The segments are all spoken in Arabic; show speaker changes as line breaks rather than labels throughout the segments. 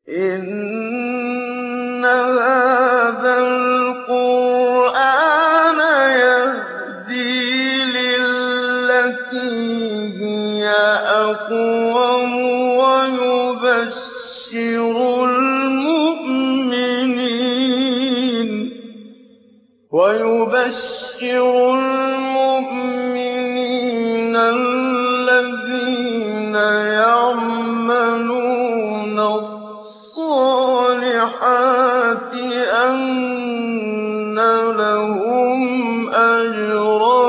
إِنَّ هَٰذَا الْقُرْآنَ يَهْدِي لِلَّتِي هِيَ أَقْوَمُ وَيُبَشِّرُ الْمُؤْمِنِينَ الَّذِينَ يَعْمَلُونَ الصَّالِحَاتِ أَنَّ لَهُمْ أَجْرًا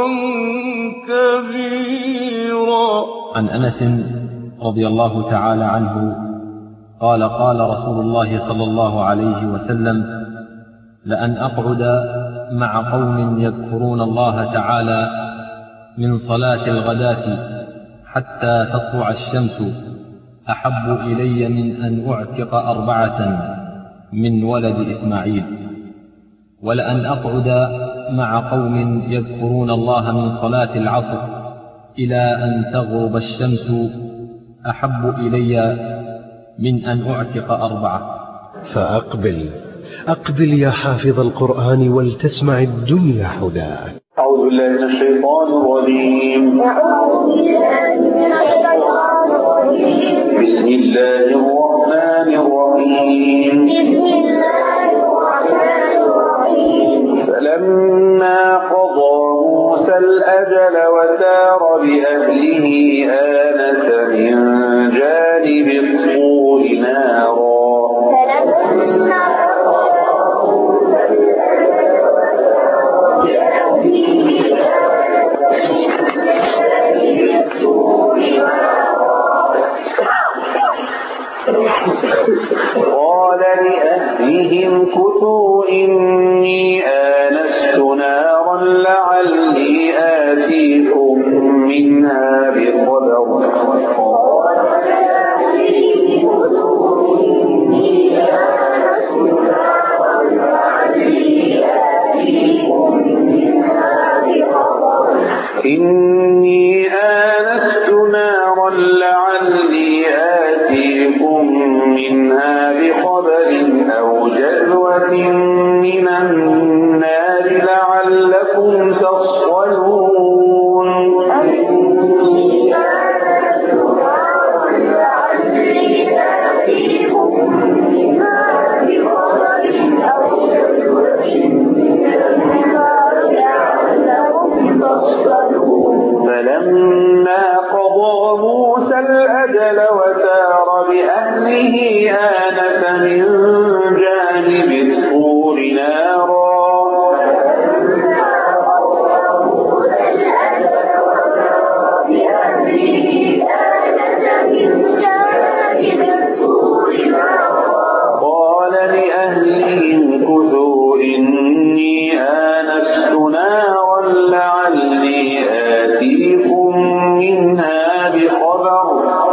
كَبِيرًا.
عن أنس رضي الله تعالى عنه قال: قال رسول الله صلى الله عليه وسلم: لأن أقعد مع قوم يذكرون الله تعالى من صلاة الغداة حتى تطلع الشمس أحب إلي من أن أعتق 4 من ولد إسماعيل. ولأن أقعد مع قوم يذكرون الله من صلاة العصر إلى أن تغرب الشمس أحب إلي من أن أعتق 4.
فأقبل يا حافظ القرآن ولتسمع الدنيا حداك.
أعوذ بالله من الشيطان الرجيم. بسم الله الرحمن الرحيم. فلما قضى موسى الأجل وسار بأهله آنس من جانب الطور نارا قال لأهلهم كثوا إني آنست نارا لعلي آتيكم منها بخبر. إني آنست نارا لعلي آتيكم منها بخبر أو جذوة من النار لعلكم تصطلون. فلما قضى موسى الأجل وسار بأهله آنس من جانب الطور نارا قال لأهلهم كثوا إني آنست نارا لعلي آتيكم منها بخبر.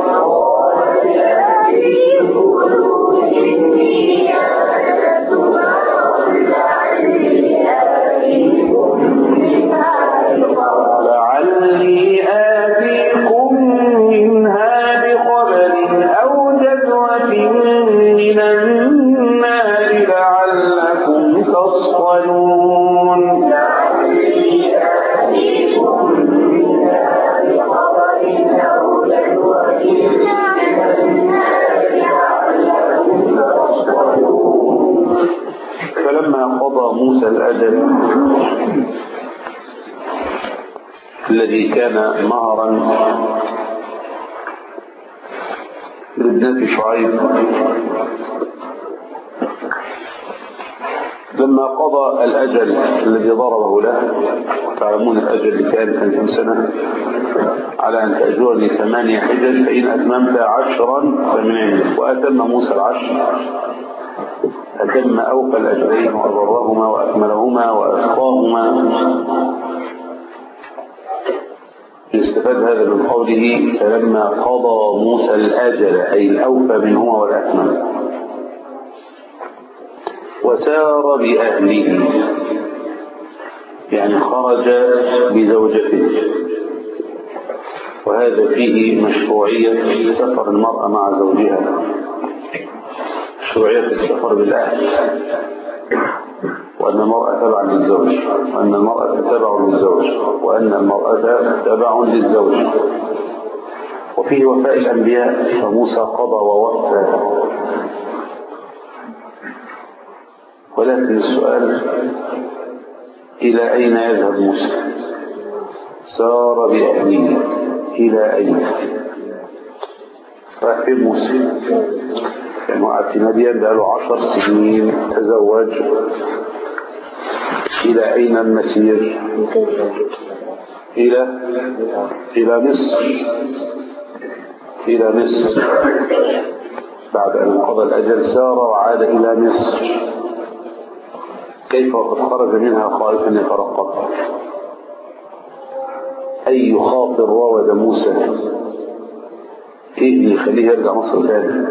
أو جذوة من النار لعلكم تصطلون. فلما قضى موسى الأجل الذي كان مهرا لابنة شعيب، لما قضى الأجل الذي ضربه له، تعلمون الأجل كان 30 سنة، على أن تأجرني 8 حجج فإن أتممت 10 فمن عندك. وأتم موسى 10، أتم أوفى الأجرين وأبرهما وأكملهما وأسقاهما. يستفاد هذا من قوله فلما قضى موسى الأجل، أي الأوفى منهما والأكمل. وسار بأهله يعني خرج بزوجته، وهذا فيه مشروعية سفر المرأة مع زوجها. مشروعية السفر بالأهل، وأن المرأة تبع للزوج، وأن المرأة تبع للزوج، وأن المرأة تبع للزوج، وفيه وفاء الأنبياء، فموسى قضى ووفى. ولكن السؤال إلى أين يذهب موسى؟ سار بأهله إلى أين؟ راح فين موسى؟ كان وقع في مدين بقاله 10 سنين، تزوج. إلى أين المسير؟ إلى مصر. إلى مصر. بعد أن قضى الأجل سار وعاد إلى مصر. كيف وقد خرج منها خائفا يترقب؟ أي خاطر راود موسى؟ إيه اللي يخليه يرجع مصر ثاني؟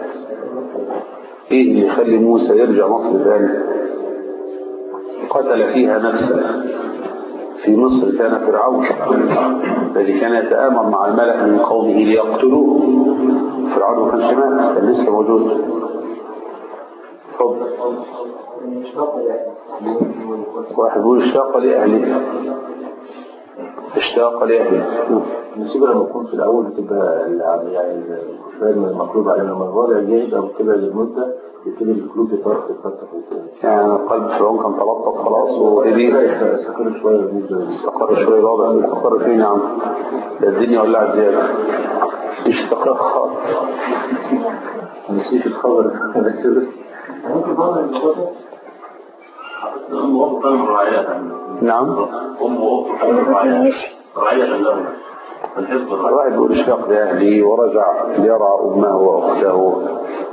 إيه اللي يخلي موسى يرجع مصر ثاني؟ قتل فيها نفسه. في مصر كان فرعون الذي كان يتآمر مع الملأ من قومه ليقتلوه. فرعون ما كانش مات، كان لسه موجود. تفضل. واحد يقول اشتاق لأهله. اشتاق لأهله.
المصيبة لما تكون في الأول بتبقى يعني الكفار المطلوب علينا من الوضع جيد أو كده للمدة يبتدي القلوب تتفتح
يعني قلب فرعون كان تلطف خلاص وهدي.
استقر شوية
استقر شوية واضح. استقر فين يا عم؟ الدنيا ولعت زيادة. مش استقر خالص.
نسيت الخبر بس ممكن بعض المصادر أم وأبو كانوا رعايات.
نعم.
أم وأبو كانوا رعايات لهم.
الواحد يقول اشتاق لأهلي ورجع يرى أمه وأخته.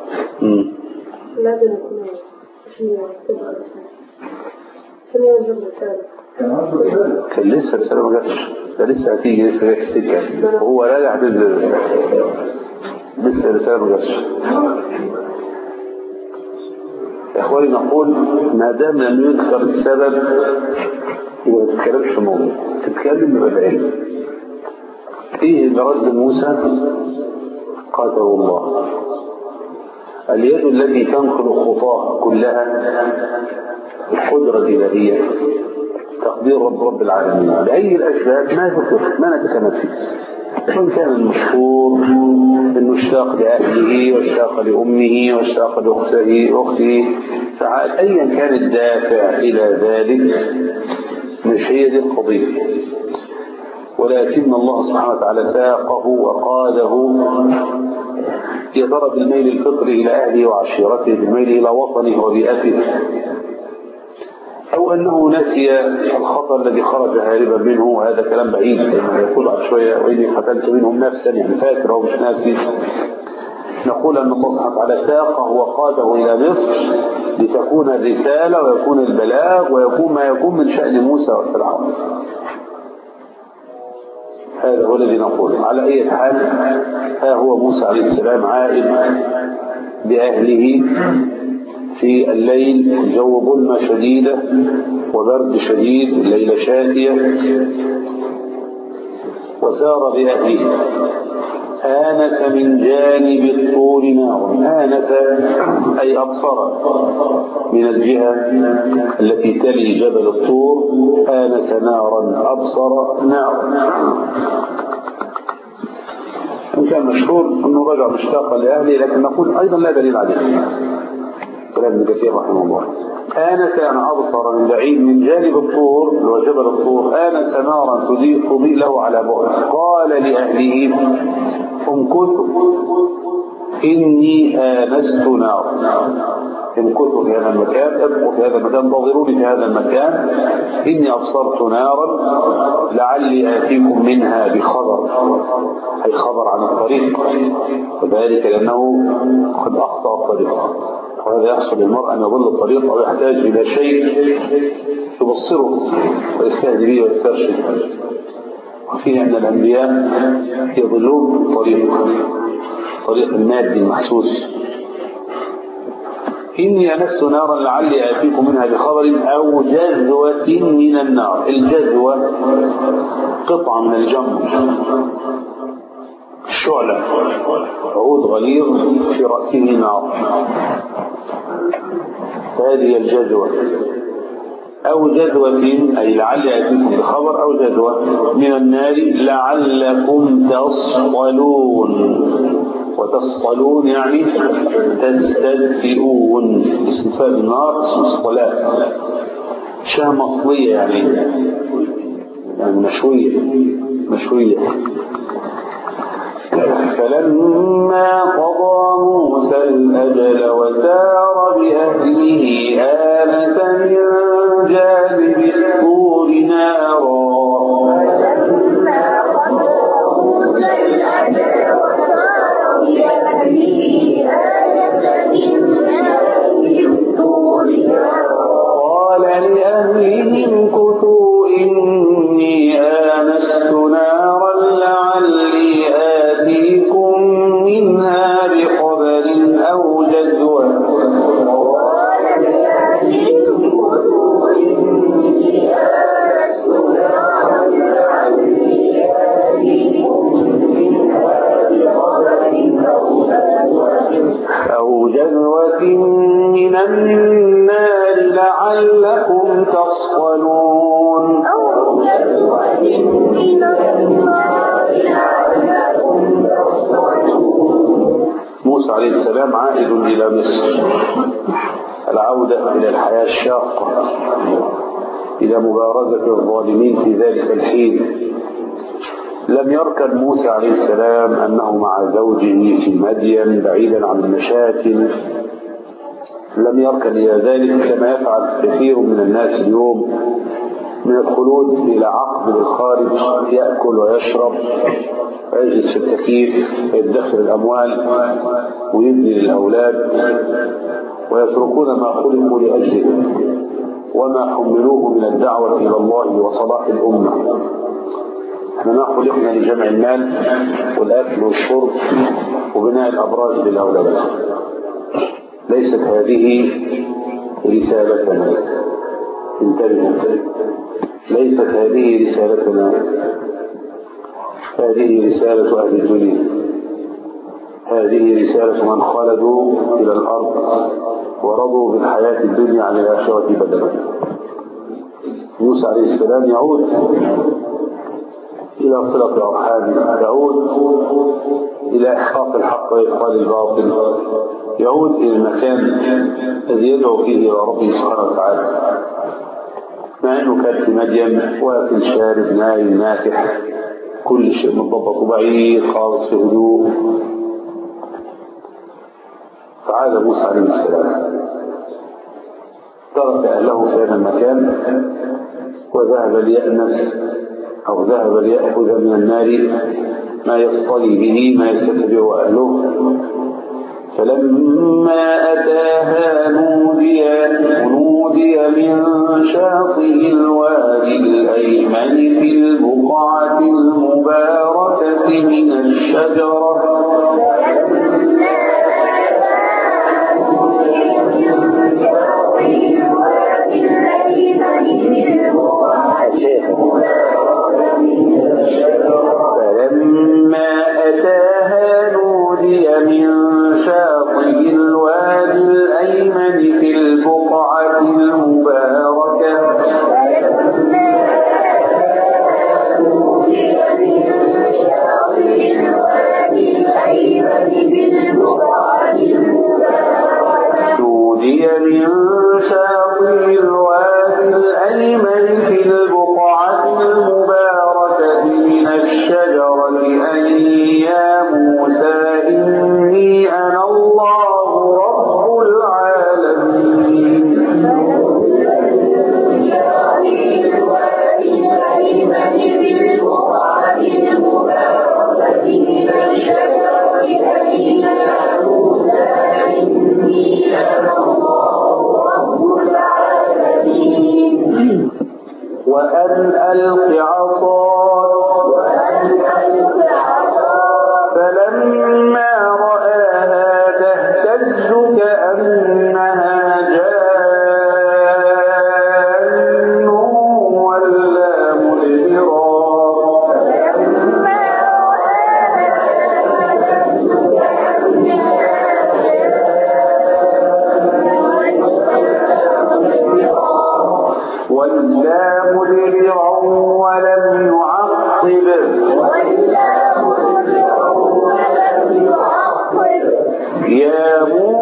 لازم يكون شيء يستبقى كان يوجد رسالة.
كان لسه رسالة ما جاتش، ده لسه هتيجي، لسه هيكستيك وهو راجع تنزل رسالة، لسه رسالة ما جاتش. يا اخواني نقول ما دام لم يذكر السبب يبقى ما تتكلمش في الموضوع، تتكلم بالعلم. ايه اللي رد موسى؟ قدر الله. اليد التي تنقل خطاه كلها القدرة الإلهية، تقدير رب العالمين. بأي الأسباب ما نتكلم فيه. وإن كان المشهور إنه اشتاق لأهله واشتاق لأمه واشتاق لأخته، أيا كان الدافع إلى ذلك مش هي دي القضية. ولكن الله سبحانه وتعالى ساقه وقاده يا ترى بالميل الفطري إلى أهله وعشيرته، بالميل إلى وطنه وبيئته، أو أنه نسي الخطر الذي خرج هاربا منه. وهذا كلام بعيد كما يقول بعد شوية وإني قتلت منهم نفسا، يعني فاكر أو مش ناسي. نقول أن الله سبحانه وتعالى ساقه وقاده إلى مصر لتكون الرسالة ويكون البلاغ ويكون ما يكون من شأن موسى وفرعون. هذا هو الذي نقول. على أي حال ها هو موسى عليه السلام عائد بأهله في الليل، جو ظلمة شديدة وبرد شديد، الليلة شاتية، وسار بأهله. آنس من جانب الطور نار. آنس أي أبصر من الجهة التي تلي جبل الطور. آنس نارا، أبصر نار. إن كان مشهور أنه رجع مشتاقا لأهله، لكن نقول أيضا لا دليل عليه. كلام ابن كثير رحمه الله. آنس أن أبصر من بعيد من جانب الطور اللي هو جبل الطور. آنس نارا تضيء له على بعد. قال لأهله امكثوا إني آنست نارا. امكثوا في هذا المكان، ابقوا في هذا المكان، انتظروني في هذا المكان، إني أبصرت نارا لعلي آتيكم منها بخبر، أي خبر عن الطريق، وذلك لأنه قد أخطأ الطريق. وهذا يحصل للمرء أن يضل الطريق أو يحتاج إلى شيء يبصره ويستهدي به ويسترشد. وفيه أن الأنبياء يضلون طريق المادي المحسوس. إني أنست نارا لعلي آتيكم منها بخبر أو جذوة من النار. الجذوة قطعة من الجمر، شعلة، عود غليظ في رأسه نار. هذه الجدوى، أو جدوى أي لعل يأتيكم بخبر، أو جدوى من النار لعلكم تصطلون. وتصطلون يعني تستدفئون، استدفاء النار اسمه اصطلاء، شام أصلية يعني مشوية. فلما قضى موسى الأجل وسار بأهله آنس من جانب الطور نارا قال لأهلهم كثوا إني آنست نارا لعلي آتيكم منها بخبر أو جدوى من النار لعلكم تصطلون. موسى عليه السلام عائد إلى مصر، العودة إلى الحياة الشاقة، إلى مبارزة الظالمين في ذلك الحين. لم يركن موسى عليه السلام أنه مع زوجه في مدين بعيدا عن المشاكل، لم يركن إلى ذلك كما يفعل كثير من الناس اليوم من الخلود إلى عقب بالخارج، يأكل ويشرب ويجلس في التكييف ويدخر الأموال ويبني للأولاد، ويتركون ما خلقوا لأجله وما حملوه من الدعوة إلى الله وصلاح الأمة. احنا ما خلقنا لجمع المال والأكل والشرب وبناء الأبراج للأولاد. ليست هذه رسالتنا، انتبهوا، ليست هذه رسالتنا، هذه رسالة أهل الدنيا، هذه رسالة من خلدوا إلى الأرض ورضوا بالحياة الدنيا عن الآخرة بدلا. موسى عليه السلام يعود إلى صلة الأرحام، يعود إلى إحقاق الحق وإبطال الباطل، يعود إلى المكان الذي يدعو فيه إلى ربه سبحانه وتعالى، مع أنه كان في مدين واكل شارب نايم ناكح، كل شيء مضبط بعيد خالص في هدوء. فعاد موسى عليه السلام، ترك أهله في هذا المكان وذهب ليأنس أو ذهب ليأخذ من النار ما يصطلي به ما يستتبعه أهله. فلما أتاها نودي من شاطئ الوادي الأيمن في البقعة المباركة من الشجرة فلما أتاها نودي من شاطئ الوادي الأيمن في البقعة المباركة من الشجرة أن يا موسى إني أنا الله رب العالمين. وأن ألق عصاك فلما رآها تهتز كأنها جان ولا مدبرا وَلَّى مُدْبِرًا وَلَمْ يُعَقِّبْ يا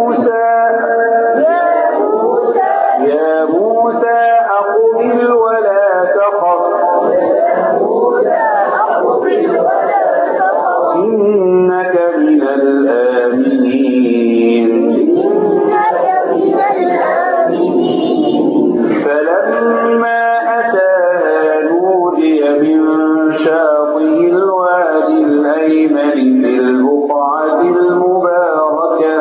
موسى أقبل ولا تخف إنك من الآمنين فلما أتاها نودي من شاطئ الوادي الأيمن في البقعة المباركة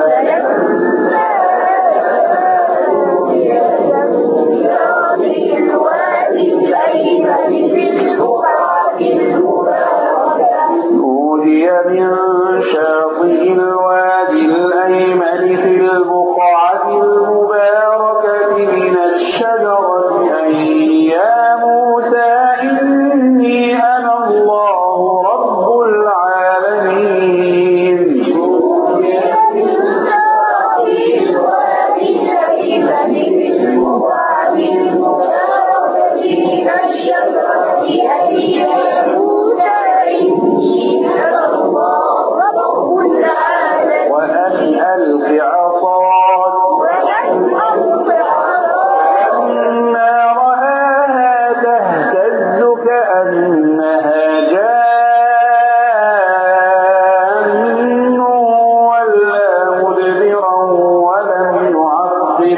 نودي من شاطئ الوادي الأيمن في البقعة المباركة من الشجرة أن يا موسى إني أنا الله رب العالمين وأن ألق عصاك فلما رآها تهتز كأنها جان ولا مدبرا ولم يعقب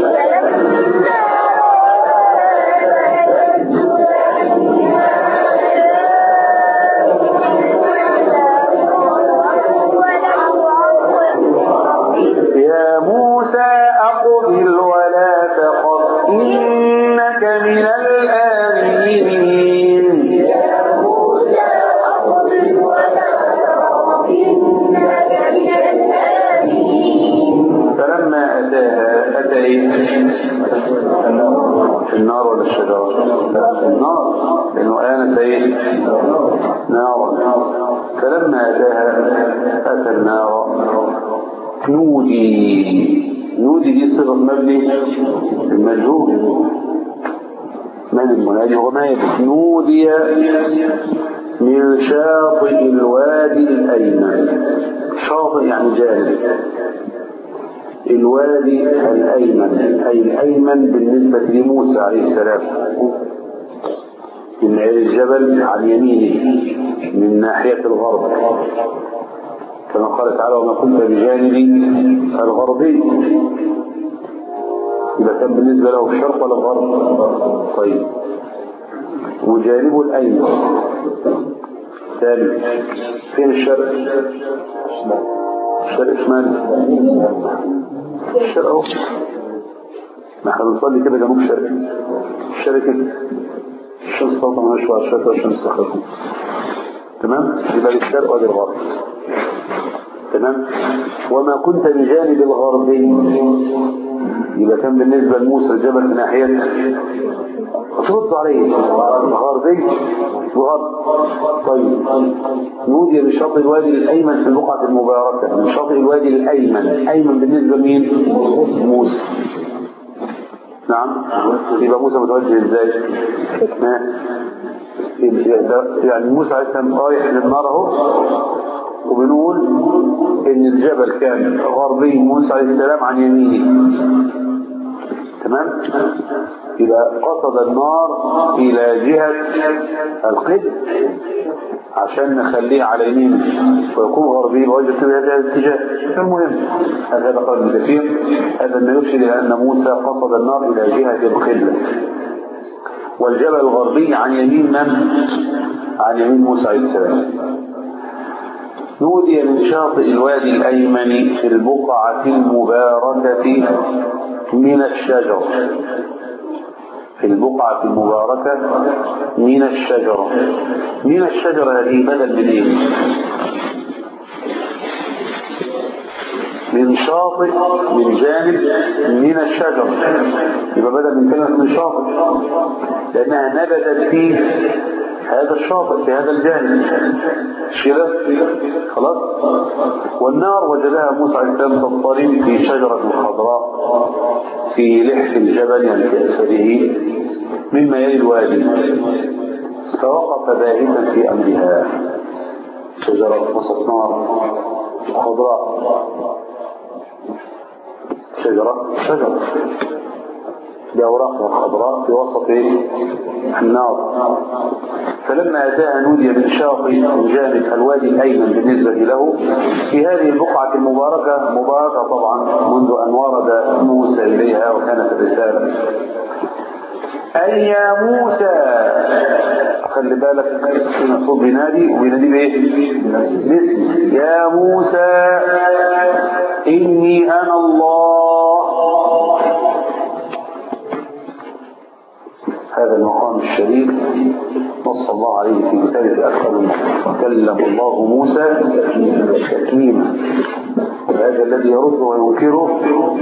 يا موسى أقبل ولا تخف إنك من الآمنين فلما أتاها أتى في النار ولا الشجرة؟ في النار لأنه آنس نارا. فلما أتاها أتى النار نودي دي صيغة مبني المجهول. من المنادي هو ما يبقى نودي من شاطئ الوادي الأيمن. شاطئ يعني جانب، الوادي الأيمن أي الأيمن بالنسبة لموسى عليه السلام من الجبل عن يمينه من ناحية الغرب كما قال تعالى وما كنت بجانب الغربي. إذا كان بالنسبة له الشرق ولا الغرب؟ طيب وجانبه الأيمن ثالث فين الشرق؟ الشرق شمال الشرق أهو ما احنا بنصلي كده جنوب شرق الشرق كده الشمس طالعة من أشوار الشرق والشمس خلفه تمام. يبقى الشرق ولا الغرب تمام. وما كنت بجانب الغربي يبقى كان بالنسبة لموسى الجبل في ناحية ترد عليه غربي وغرب. طيب نودي لشاطئ الوادي الأيمن في البقعة المباركة من شاطئ الوادي الأيمن. أيمن بالنسبة لمين؟ موسى. نعم. يبقى موسى متوجه ازاي؟ يعني موسى عليه السلام رايح للنار اهو وبنقول ان الجبل كان غربي موسى عليه السلام عن يمينه تمام. يبقى قصد النار الى جهة القبل عشان نخليه على يمينه ويكون غربي ووجه في هذا الاتجاه. المهم هذا قول ابن كثير هذا ما يرشد الى ان موسى قصد النار الى جهة القبلة والجبل الغربي عن يمين من؟ عن يمين موسى عليه السلام. نودي من شاطئ الوادي الأيمن في البقعة المباركة من الشجر. في البقعة المباركة من الشجرة. من الشجرة هذه بدل من ايه؟ من شاطئ من جانب من الشجر. يبقى بدل من كلمة من شاطئ لأنها نبتت في هذا الشاطئ في هذا الجانب مش كده؟ خلاص. والنار وجدها موسى عليه السلام تضطرب في شجرة خضراء في لحف الجبل يعني في أسفله مما يلي الوادي فوقف باهتا في أمرها. شجرة وسط نار خضراء، شجرة بأوراقها الخضراء في وسط النار. فلما أتاها نودي من شاطئ جانب الوادي الأيمن بالنسبة له في هذه البقعة المباركة، مباركة طبعا منذ أن ورد موسى إليها وكانت الرسالة. أي يا موسى، خلي بالك المفروض بينادي وبينادي بإيه؟ باسم يا موسى إني أنا الله. هذا المقام الشريف نص الله عليه في كتابه أكثر. وكلم الله موسى تكليما. وهذا الذي يرد وينكره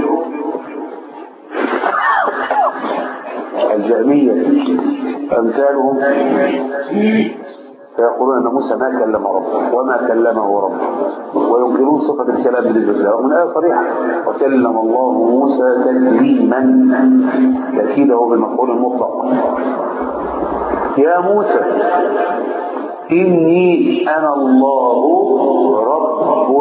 الجهمية أمثالهم، فيقولون أن موسى ما كلم ربه وما كلمه ربه، وينكرون صفة الكلام بالنسبة له. من آية صريحة وكلم الله موسى تكليما، تأكيده بالمفعول المطلق. يا موسى إني أنا الله رب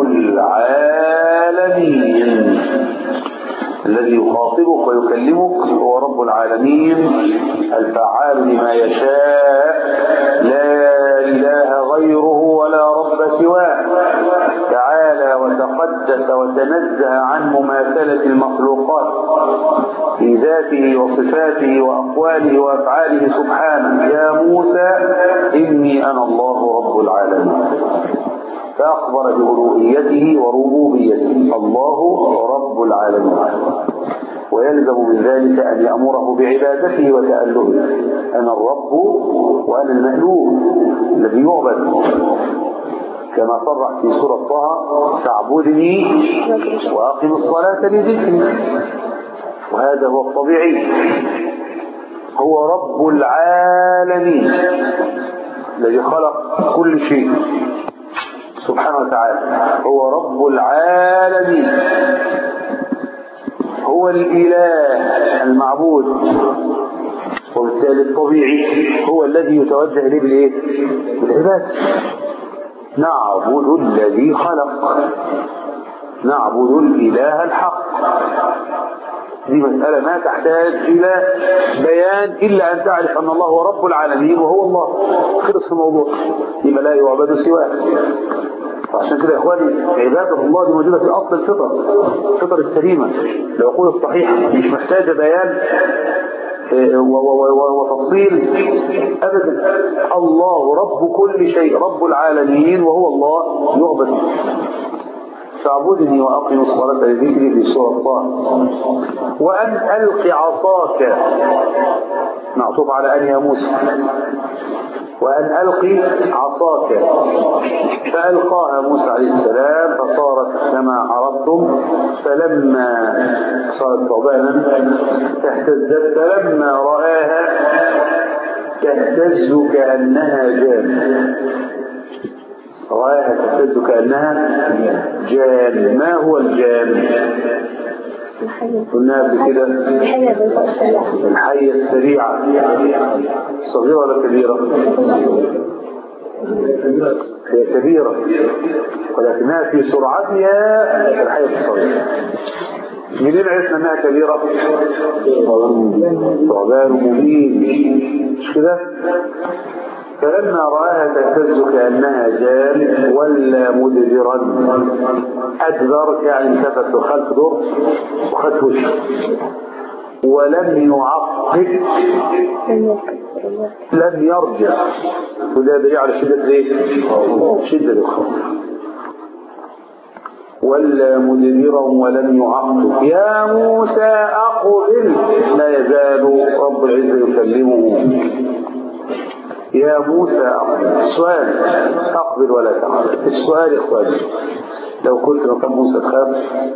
العالمين. الذي يخاطبك ويكلمك هو رب العالمين الفعال لما يشاء، لا إله غيره ولا رب سواه، تعالى وتقدس وتنزه عن مماثلة المخلوقات في ذاته وصفاته وأقواله وأفعاله سبحانه. يا موسى إني أنا الله رب العالمين. فأخبر بألوهيته وربوبيته، الله رب العالمين، ويلزم من ذلك أن يأمره بعبادته وتألهه. أنا الرب وأنا المألوه الذي يعبد، كما صرح في سورة طه فاعبدني وأقم الصلاة لذكري. وهذا هو الطبيعي، هو رب العالمين الذي خلق كل شيء سبحانه وتعالى، هو رب العالمين، هو الإله المعبود، وبالتالي الطبيعي هو الذي يتوجه إليه بالعبادة. نعبد الذي خلق، نعبد الإله الحق. دي مسألة ما تحتاج إلى بيان إلا أن تعرف أن الله هو رب العالمين وهو الله، خلص الموضوع، لما لا يعبد سواه. فعشان كده يا إخواني عبادة الله دي موجودة في أصل الفطر السليمة، العقول الصحيحة، مش محتاجة بيان وتفصيل أبدا. الله رب كل شيء، رب العالمين، وهو الله يعبد. فاعبدني وأقم الصلاة لذكري في سورة طه. وأن ألق عصاك، معطوف على أن يا موسى، وأن ألقي عصاك. فألقاها موسى عليه السلام فصارت كما عرفتم، فلما صارت ثعبانا اهتزت، فلما رآها تهتز كأنها جان. رآها تهتز كأنها جان. ما هو الجان؟ قلنا كده الحية السريعة، صغيرة ولا كبيرة؟ هي كبيرة ولكنها في سرعتها الحية الصغيرة. منين عرفنا انها كبيرة؟ ثعبان مبين، مش كده؟ فلما رآها تهتز كأنها جان ولا مدبرا، أدبر يعني التفت وخلف دور وخلف وجه، ولم يعقب، لم يرجع. وده دليل على شدة ايه؟ شدة الخوف. ولا مدبرا ولم يعقب. يا موسى أقبل. لا يزال رب العزة يكلمه. يا موسى أقبل. السؤال أقبل ولا تقبل. السؤال إخواني لو كنت مكان موسى تخاف؟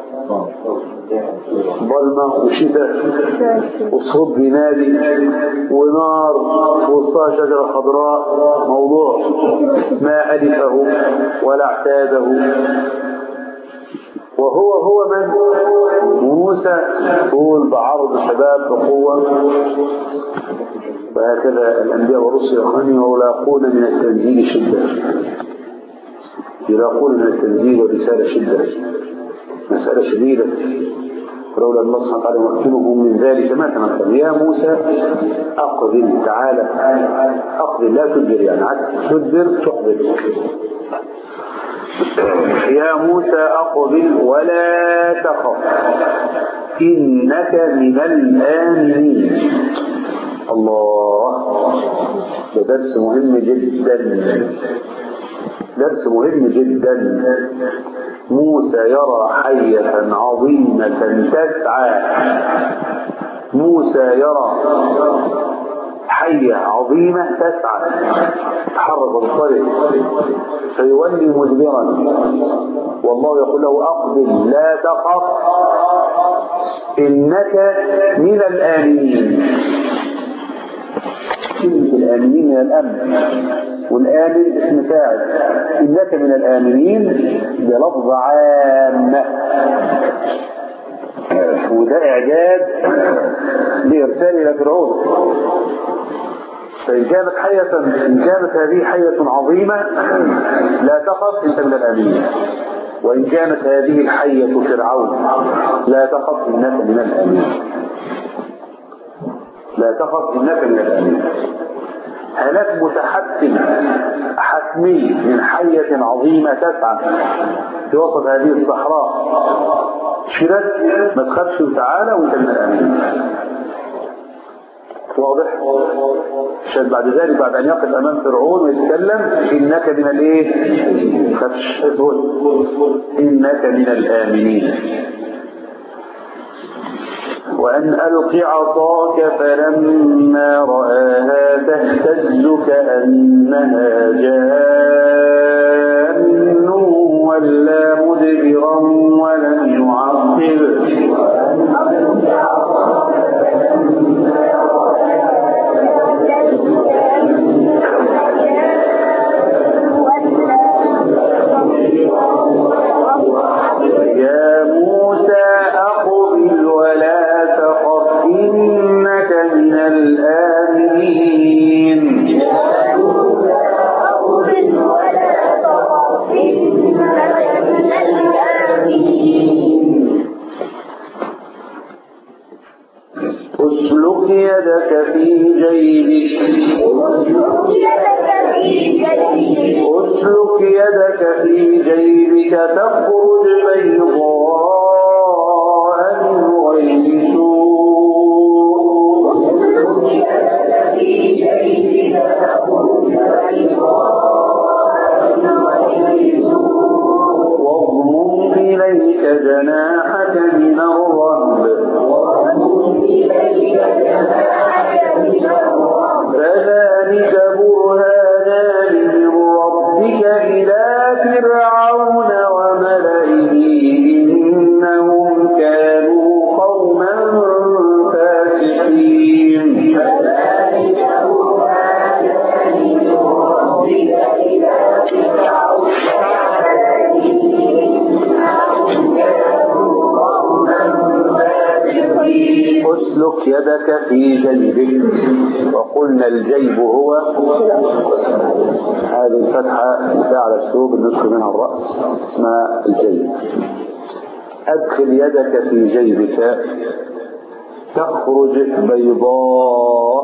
ظلمة وشتاء وصوت بينادي ونار ووسطها شجرة خضراء، موضوع ما ألفه ولا اعتاده. وهو من؟ موسى طول بعرض شباب بقوة وهكذا الأنبياء والرسل يلاقون من التنزيل شدة، يلاقون من التنزيل والرسالة شدة، مسألة شديدة. ولولا الله سبحانه وتعالى يمكنهم من ذلك ما تمكن. يا موسى أقبل، تعالى أقبل، لا تدبر، يعني عكس تدبر تقبل. يا موسى أقبل ولا تخف إنك من الآمنين. الله، ده درس مهم جدا، درس مهم جدا. موسى يرى حية عظيمة تسعى، موسى يرى حية عظيمة تسعى، تحرك وتنطلق فيولي مدبرا، والله يقول له أقبل لا تخف إنك من الآمنين. كلمة الآمنين من الأمن، والآمن اسم فاعل، إنك من الآمنين بلفظ عام، وده إعداد لإرسال إلى فرعون. فإن كانت هذه حية عظيمة لا تخف إنك من الآمنين، وإن كانت هذه الحية فرعون لا تخف إنك من الآمنين، لا تخف إنك من الآمنين. هلاك متحتم حتمي من حية عظيمة تسعى في وسط هذه الصحراء، شرك ما تخافش تعالى وانت من الآمنين. واضح؟ شد بعد ذلك بعد أن يقف أمام فرعون ويتكلم إنك من الإيه؟ خافش، إنك من الآمنين. وأن ألق عصاك فلما رآها تهتز كأنها جان ولا مدبرا ولم يعقب. يا موسى أقبل ولا تخف إنك من الآمنين. اسلك يدك في جيبك، اسلك يدك في جيبك تخرج بيضاء من غير سوء، واضمم إليك جناحك من الرهب، فذلك برهانان من ربك إلى فرعون وملئه إنهم كانوا قوما فاسقين. اسلك يدك في جيبك، وقلنا الجيب هو هذه الفتحة على الثوب ندخل منها الرأس اسمها الجيب. أدخل يدك في جيبك تخرج بيضاء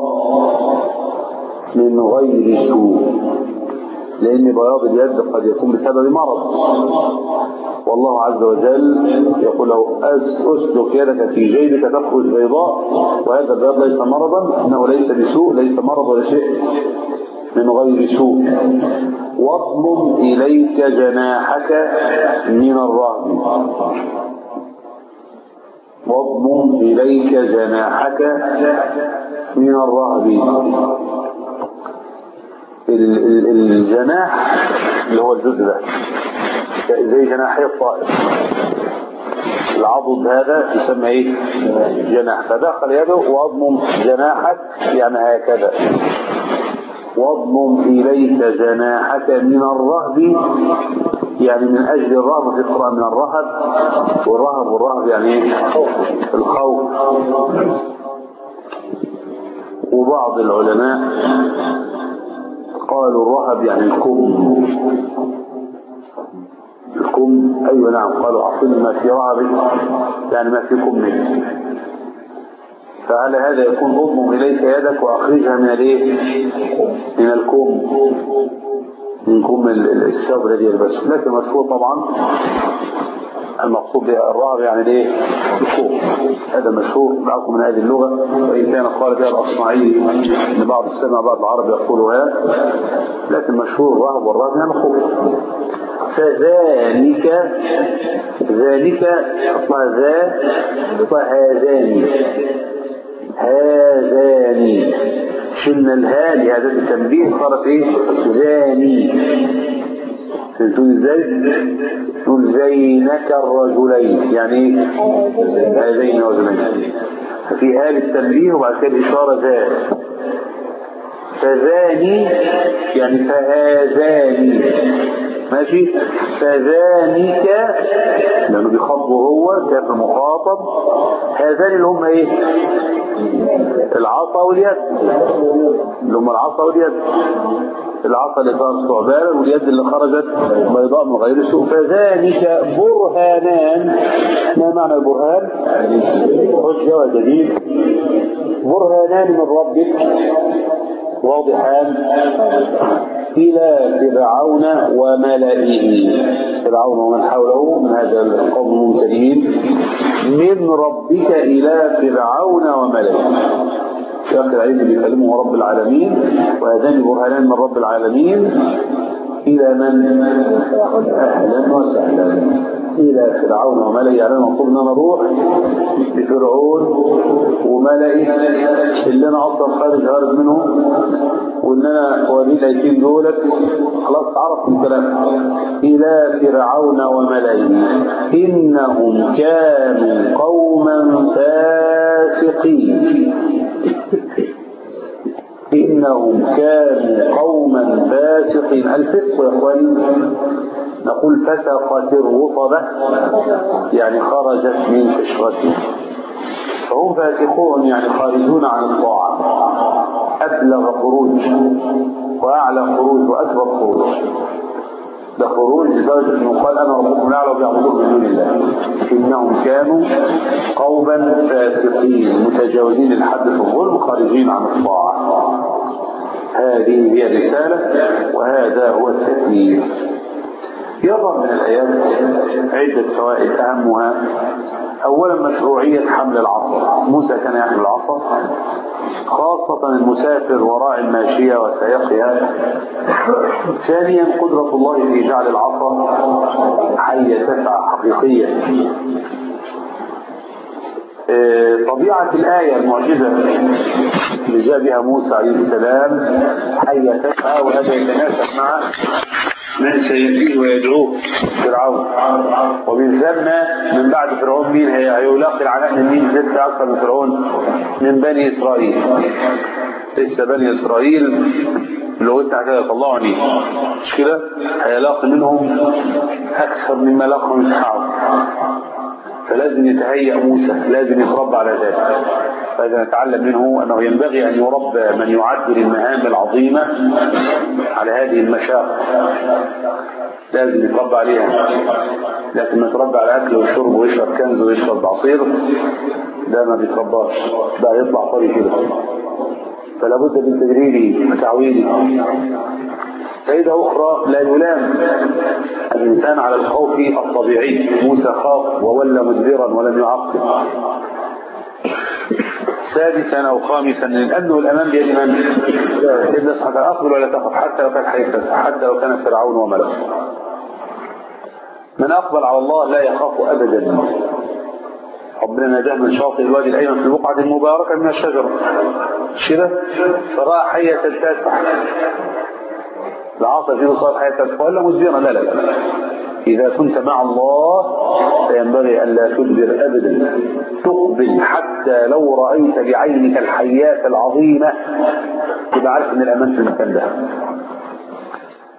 من غير سوء، لأن بياض اليد قد يكون بسبب مرض، والله عز وجل يقول له أسلك يدك في جيبك تخرج بيضاء، وهذا البياض ليس مرضا، إنه ليس بسوء، ليس مرض ولا شيء، من غير سوء. واضمم إليك جناحك من الرهب، واضمم إليك جناحك من الرهب. الجناح اللي هو الجزء ده زي جناحي الطائر، العضد هذا يسمى ايه؟ جناح. فدخل يده واضمم جناحك يعني هكذا، واضمم إليك جناحك من الرهب، يعني من أجل الرهب في القرآن من الرهب، والرهب يعني ايه؟ الخوف. وبعض العلماء قالوا الرهب يعني الكم. الكم، أيوة نعم، قالوا أعطني ما في رهب يعني ما في كم منه. فعلى هذا يكون أضمم إليك يدك وأخرجها من الايه؟ من الكم، من كم الثوب الذي يلبسه. لكن مشهور طبعا المقصود بالرهب يعني الايه؟ الكوم. هذا مشهور معكم من هذه اللغة، وإن كان قال بها الأصمعي ان بعض السمع بعض العرب يقولها، لكن مشهور الرهب والرهب يعني الكوم. فذلك، ذلك أصلها ذا فهذان، هذان شلنا الهاء لهذا التنبيه صارت ايه؟ ذاني. تقول ازاي؟ تقول زينك الرجلين يعني هذين الرجلين، ففي هذا التنبيه وبعد كده الإشارة ذا. فذاني يعني فهذان، ماشي. فذانك لأنه بيخاطبه هو كان المخاطب، هذان اللي هم ايه؟ العصا واليد، اللي هم العصا واليد. العصا اللي صارت ثعبانا واليد اللي خرجت بيضاء من غير سوء. فذلك برهانان. ما معنى البرهان؟ حجة ودليل. برهانان من ربك واضحان إلى فرعون وملئه، فرعون ومن حوله من هذا القوم الممتلئين، من ربك إلى فرعون وملئه. في آخر العيد بيكلمه رب العالمين، وهذان برهانان من رب العالمين إلى من؟ أهلا وسهلا إلى فرعون وملئه. يعني المفروض أن أنا أروح لفرعون وملئه اللي أنا أصلا خارج هارب منهم، وإن أنا وليد الأيتين دولت خلاص عرفت الكلام. إلى فرعون وملئه إنهم كانوا قوما فاسقين. إنهم كانوا قوما فاسقين. الفسق يا أخواني نقول فسقت الرطبة يعني خرجت من قشرته، فهم فاسقون يعني خارجون عن الطاعة. أبلغ خروج وأعلى خروج وأكبر خروج، ده خروج لدرجة أنه قال أنا ربكم الأعلى وبيعبدون من دون الله. إنهم كانوا قوما فاسقين متجاوزين الحد في الظلم خارجين عن الطاعة. هذه هي الرسالة وهذا هو التكليف. يظهر من الآيات عدة فوائد أهمها أولا مشروعية حمل العصا. موسى كان يحمل العصا، خاصة المسافر وراعي الماشية وسائقها. ثانيا قدرة الله في جعل العصا حية تسعى حقيقية. طبيعة الآية المعجزة اللي جاء بها موسى عليه السلام حية تسعى، وهذا يتناسب مع من سيأتيه ويدعوه فرعون. ومن ثم من بعد فرعون مين هيلاقي العناء من مين؟ لسه أكثر من فرعون، من بني إسرائيل. لسه بني إسرائيل لو قلت كده يطلعني مش كده هيلاقي منهم أكثر مما لاقوا من فرعون. فلازم يتهيأ موسى، لازم يتربى على ذلك. فإذا نتعلم منه أنه ينبغي أن يربى من يعدل المهام العظيمة على هذه المشاق، لازم يتربى عليها. لكن ما يتربى على أكل وشرب ويشرب كنز ويشرب عصير ده ما بيترباش، ده يطلع طري كده. فلا بد من تدريبه وتعويله. فائدة أخرى لا يلام الإنسان على الخوف الطبيعي. موسى خاف وولى مدبرا ولم يعقب. سادسا أو خامسا الأمن والأمان بيد من؟ إذا صحك أقبل ولا تخف حتى لو كان حيث، حتى لو كان فرعون وملأه. من أقبل على الله لا يخاف أبدا. ربنا ناداه من شاطئ الوادي الأيمن في البقعة المباركة من الشجرة شده فرأى حية تسعى. العاصى فيه صار حية تسعى ولا مدبرا؟ لا لا لا. إذا كنت مع الله فينبغي أن لا تدبر أبدا، تقبل حتى لو رأيت بعينك الحيات العظيمة تبقى عارف أن الأمان في المكان ده.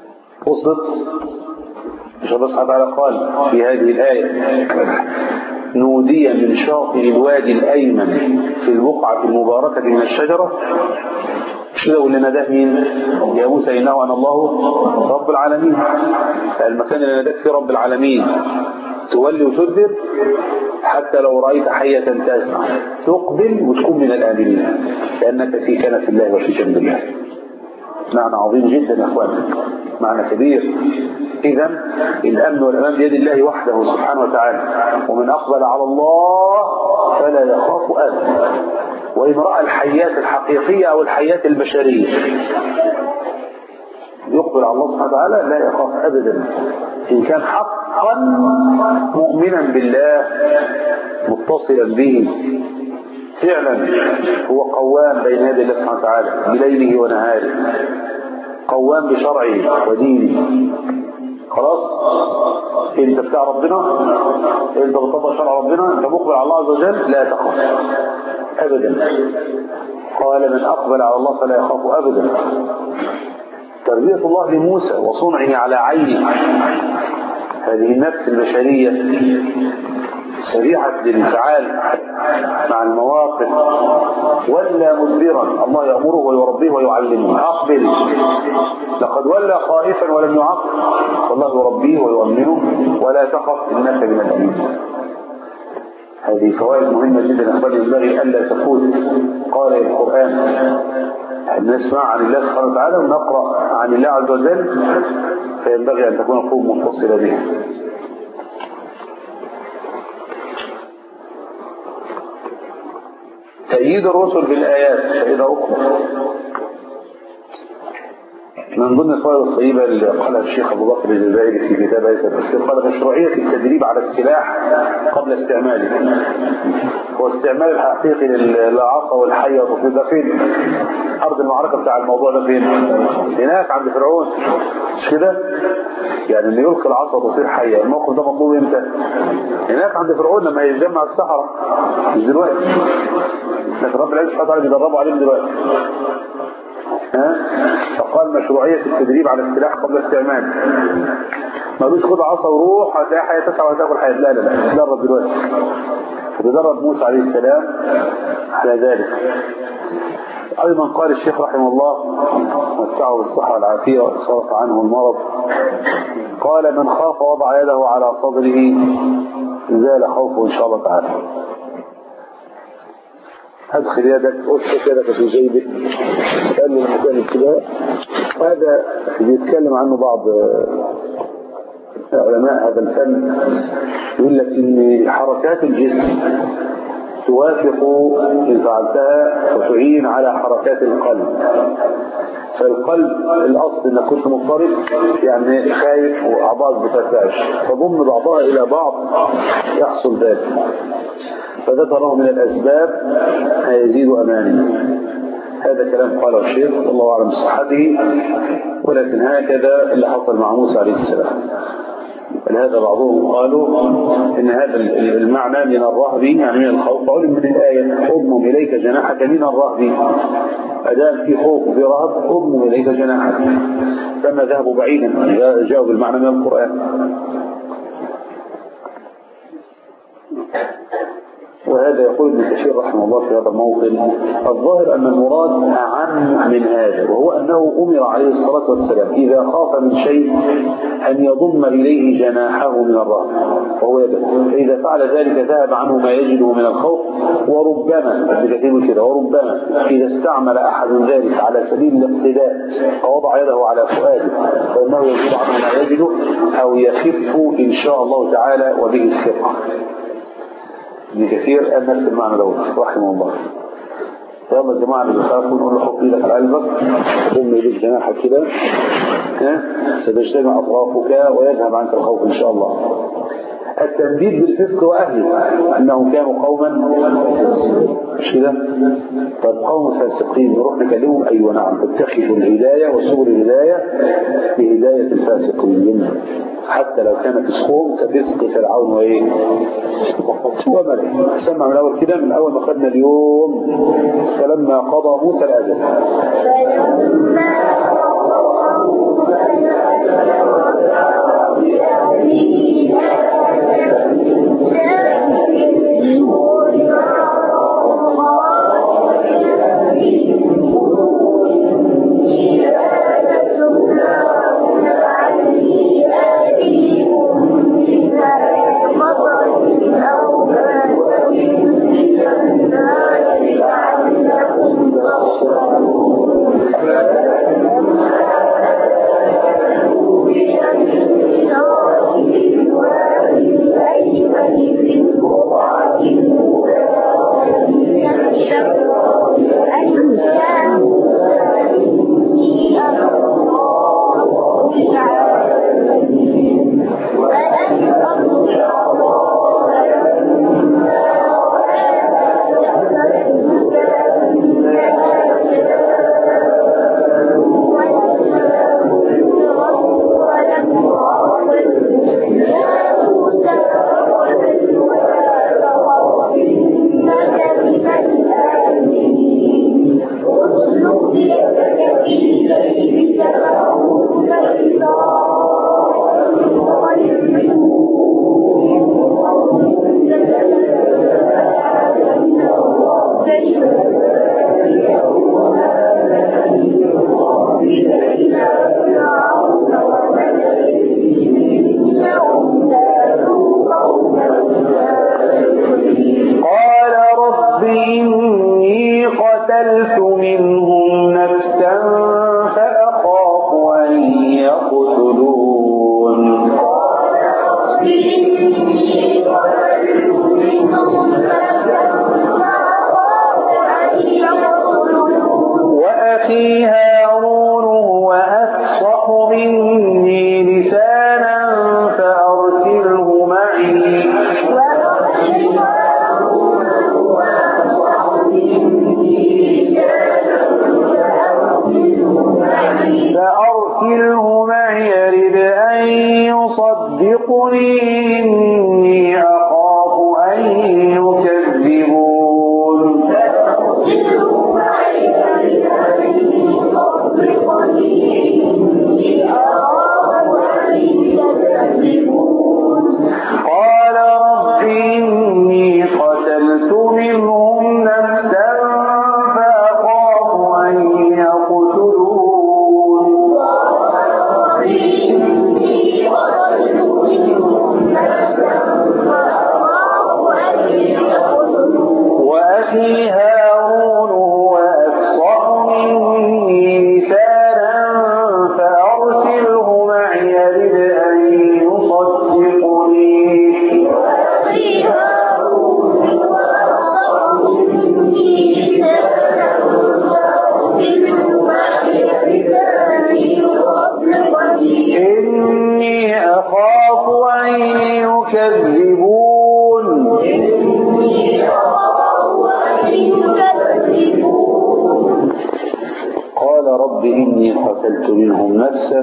وصلت؟ الله سبحانه وتعالى قال في هذه الآية نودي من شاطئ الوادي الأيمن في البقعة المباركة من الشجرة، مش كده؟ واللي ناداه مين؟ يا موسى إنه أنا الله رب العالمين. المكان اللي ناداك فيه رب العالمين تولي وتدبر، حتى لو رأيت حية تسعى تقبل وتكون من الآمنين، لأنك في كنف الله وفي جنب الله. معنى عظيم جدا يا أخوان، معنى كبير. إذا الأمن والأمان بيد الله وحده سبحانه وتعالى، ومن أقبل على الله فلا يخاف أبدا. وإن رأى الحيات الحقيقية أو الحيات البشرية يقبل على الله سبحانه وتعالى لا يخاف أبدا، إن كان حقا مؤمنا بالله متصلا به فعلا. هو قوام بين يدي الله سبحانه وتعالى بليله ونهاره، قوام بشرعه ودينه. خلاص انت بتاع ربنا، انت بتطبق شرع ربنا، انت مقبل على الله عز وجل، لا تخاف ابدا. قال من اقبل على الله فلا يخاف ابدا. تربية الله لموسى وصنعه على عينه، هذه النفس البشرية سريعة الانفعال مع المواقف، ولا مدبرا. الله يأمره ويربيه ويعلمه. أقبل، لقد ولى خائفا ولم يعقل، والله يربيه ويؤمنه ولا تخف إنك من الأمين. هذه فوائد مهمة جدا أخواني، ينبغي ألا تفوت. قال القرآن نسمع عن الله سبحانه وتعالى ونقرأ عن الله عز وجل، فينبغي أن تكون القلوب متصلة به. تأييد الرسل بالآيات فإذا أقبل. من ضمن الفوائد الطيبة اللي قالها الشيخ أبو بكر الجزائري في كتاب آية التفسير، قال مشروعية التدريب على السلاح قبل استعماله. هو استعمال الحقيقي للعصا والحية والتصوير ده فين؟ أرض المعركة بتاع الموضوع ده فين؟ هناك عند فرعون، مش كده؟ يعني اللي يلقي العصا وتصير حية، الموقف ده مطلوب امتى؟ هناك عند فرعون لما يتجمع السحرة، مش دلوقتي. لكن رب العزة سبحانه وتعالى بيدربوا عليهم دلوقتي. فقال مشروعية التدريب على السلاح قبل استعماله. ما بيش خد عصا وروح هتلاقي حياة تسعى وهتاكل حياة، لا لا لا، تدرب دلوقتي. فبيدرب موسى عليه السلام على ذلك. أيضا قال الشيخ رحمه الله متعه بالصحة والعافية وأصرف عنه المرض، قال من خاف وضع يده على صدره زال خوفه إن شاء الله تعالى. أدخل يدك، أسكت يدك في جيبك، قال لي المكان الابتلاء. هذا بيتكلم عنه بعض علماء هذا الفن، يقول لك إن حركات الجسم توافق إن فعلتها وتعين على حركات القلب. فالقلب الأصل إنك كنت مضطرب، يعني خايف وأعضائك بترتعش، فضم بعضها إلى بعض يحصل ذلك. فذكره من الأسباب ما يزيد أمانه. هذا كلام قاله الشيخ والله أعلم بصحته، ولكن هكذا اللي حصل مع موسى عليه السلام. ولهذا بعضهم قالوا إن هذا المعنى من الرهب، يعني من الخوف. قالوا من الآية اضمم إليك جناحك من الرهب، أدام في خوف وفي رهب اضمم إليك جناحك. فما ذهبوا بعيدا، جاءوا بالمعنى من القرآن. وهذا يقول ابن كثير رحمه الله في هذا الموطن: الظاهر أن المراد أعم من هذا، وهو أنه أمر عليه الصلاة والسلام إذا خاف من شيء أن يضم إليه جناحه من الرهب وهو يدعو، فإذا فعل ذلك ذهب عنه ما يجده من الخوف. وربما ابن كثير كده، وربما إذا استعمل أحد ذلك على سبيل الاقتداء فوضع يده على فؤاده فإنه يزيد عنه ما يجده أو يخف إن شاء الله تعالى وبه الثقة. ابن كثير نفس المعنى دوت رحمه الله. يلا الجماعة اللي بيخافوا نقول له حط ايدك على قلبك، ضم ايدك جناحك كده، ستجتمع اطرافك ويذهب عنك الخوف ان شاء الله. التنديد بالفسق واهله، انهم كانوا قوما مش كده؟ طب قوم فاسقين نروح نكلمهم، ايوه نعم، تتخذوا الهدايه وسبل الهدايه بهدايه الفاسقين، حتى لو كان فسقهم كفسق فرعون وايه وملئه. سمع من اول كده، من اول ما خدنا اليوم فلما قضى موسى الاجل قال رب إني قتلت منهم نفسا فأخاف أن يقتلون وأخي هارون هو أفصح مني لسانا فأرسله معي يرد أن يصدقني إني أخاف أن يكذبون قال رب إني قتلت منهم نفسا فأخاف أن يقتلون وأخي هارون هو أفصح مني لسانا فأرسله معي يرد أن يصدقني إني أخاف أن يكذبون قال رب إني قتلت منهم نفسا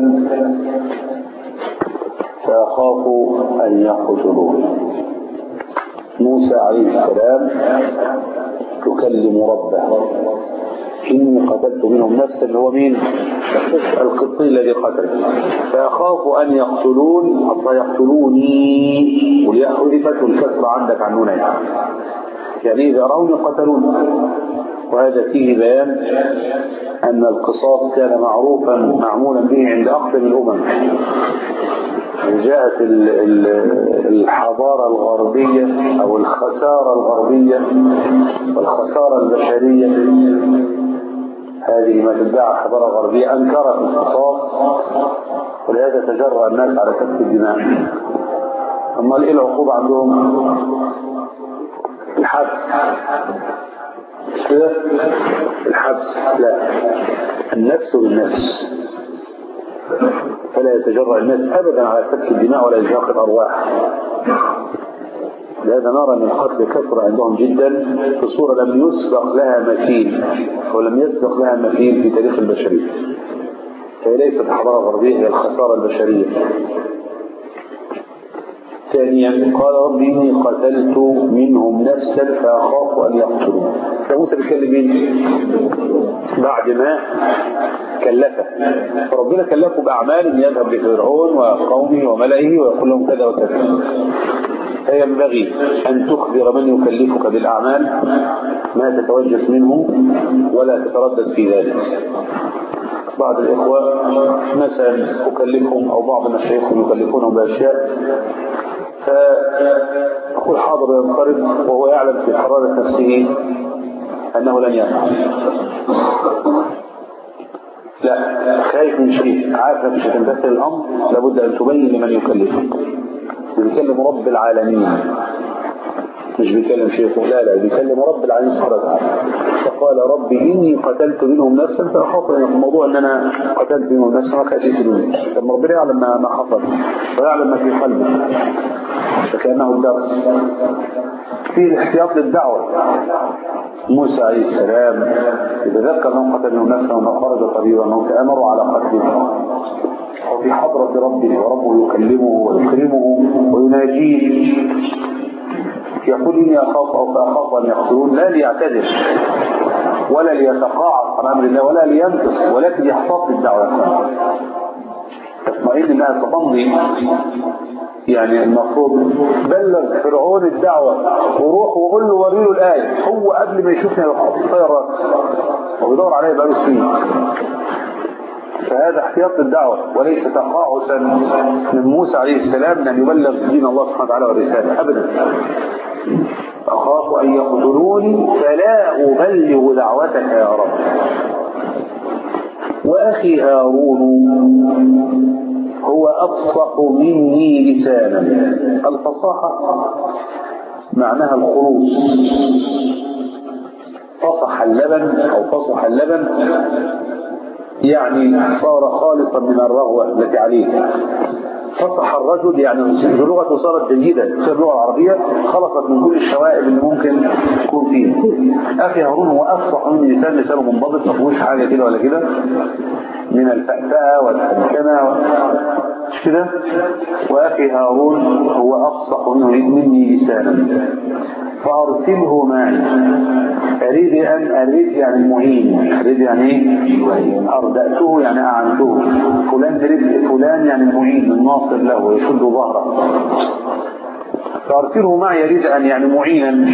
فأخاف أن يقتلون موسى عليه السلام يكلم ربه إني قتلت منهم نفسا اللي هو مين؟ القبطي الذي قتل فأخاف أن يقتلون أصلا يقتلوني والياء حذفت والكسر عندك عن هنا يعني إذا رأوني قتلون وهذا فيه بيان أن القصاص كان معروفا معمولا به عند أقدم الأمم جاءت الحضارة الغربية أو الخسارة الغربية والخسارة البشرية هذه ما تدعى الحضارة الغربية أنكرت القصاص ولهذا تجرأ الناس على سفك الدماء. أما إيه العقوبة عندهم؟ الحبس مش كده؟ الحبس لا النفس بالنفس فلا يتجرأ الناس أبدا على سفك الدماء ولا إزهاق الأرواح. لهذا نرى أن القتل كثر عندهم جدا بصورة لم يسبق لها مثيل ولم يسبق لها مثيل في تاريخ البشرية. فهي ليست الحضارة الغربية هي الخسارة البشرية. ثانيا قال رب إني قتلت منهم نفسا فأخاف أن يقتلون. فموسى بيكلم مين؟ بعد ما كلفه فربنا كلفه بأعمال يذهب لفرعون وقومه وملئه ويقول لهم كذا وكذا. فينبغي أن تخبر من يكلفك بالأعمال ما تتوجس منه ولا تتردد في ذلك. بعض الإخوة مثلا أكلفهم أو بعض مشايخهم يكلفونهم بأشياء فأقول حاضر ينصرف وهو يعلم في قرار نفسه أنه لن يفعل. لا خايف من شيء عارف مش هتمتثل الأمر لابد أن تبين لمن يكلفك. بيكلم رب العالمين مش بيكلم شيخه لا بيكلم رب العالمين سبحانه وتعالى. فقال رب إني قتلت منهم نفسا فأخاف أن الموضوع أن أنا قتلت منهم نفسا ما خشيت منهم. لما ربنا يعلم ما حصل ويعلم ما في قلبه فكأنه الدرس في الاحتياط للدعوة. موسى عليه السلام يتذكر أنهم قتلوا نفسه وما خرج طبيبا أنهم تأمروا على قتله وفي حضرة ربه وربه يكلمه ويكرمه ويناجيه يقول إني أخاف أو فأخاف أن يقتلون لا ليعتذر ولا ليتقاعد عن أمر الله ولا لينقص ولكن يحتاط بالدعوة تطمئن الناس تمضي. يعني المفروض بلغ فرعون الدعوة وروح وقول له وريله الآية. هو قبل ما يشوفني يحط طير راسه وبيدور عليه بقاله سنين. فهذا احتياط للدعوة وليس تقاعسا من موسى عليه السلام أن يبلغ دين الله سبحانه وتعالى والرسالة أبدا. أخاف أن يقتلوني فلا أبلغ دعوتك يا رب. وأخي هارون هو أفصح مني لسانا. الفصاحة معناها الخلوص. فصح اللبن أو فصح اللبن يعني صار خالصا من الرغوة التي عليه. فصح الرجل يعني لغته صارت جيدة، تصير اللغة العربية خلصت من كل الشوائب اللي ممكن تكون فيه. أخي هارون هو أفصح من لسان، لسانه منضبط ما فيهوش حاجة كده ولا كده من الفأفأة والحنكنة مش كده. وأخي هارون هو أفصح مني لسانا فأرسله معي. أريد يعني المعين. أريد يعني إيه؟ أردأته يعني أعنته. فلان يعني المعين الناصر له ويشد ظهره. فأرسله معي يريد أن يعني معينا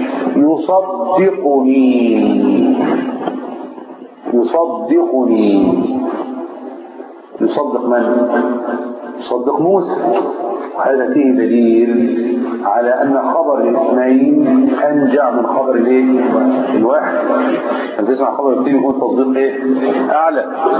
يصدقني. يصدق من؟ يصدق موسى. وهذا فيه دليل على أن خبر الاثنين أنجع من خبر الواحد. أن تسمع خبر الاثنين يكون تصديق أعلى.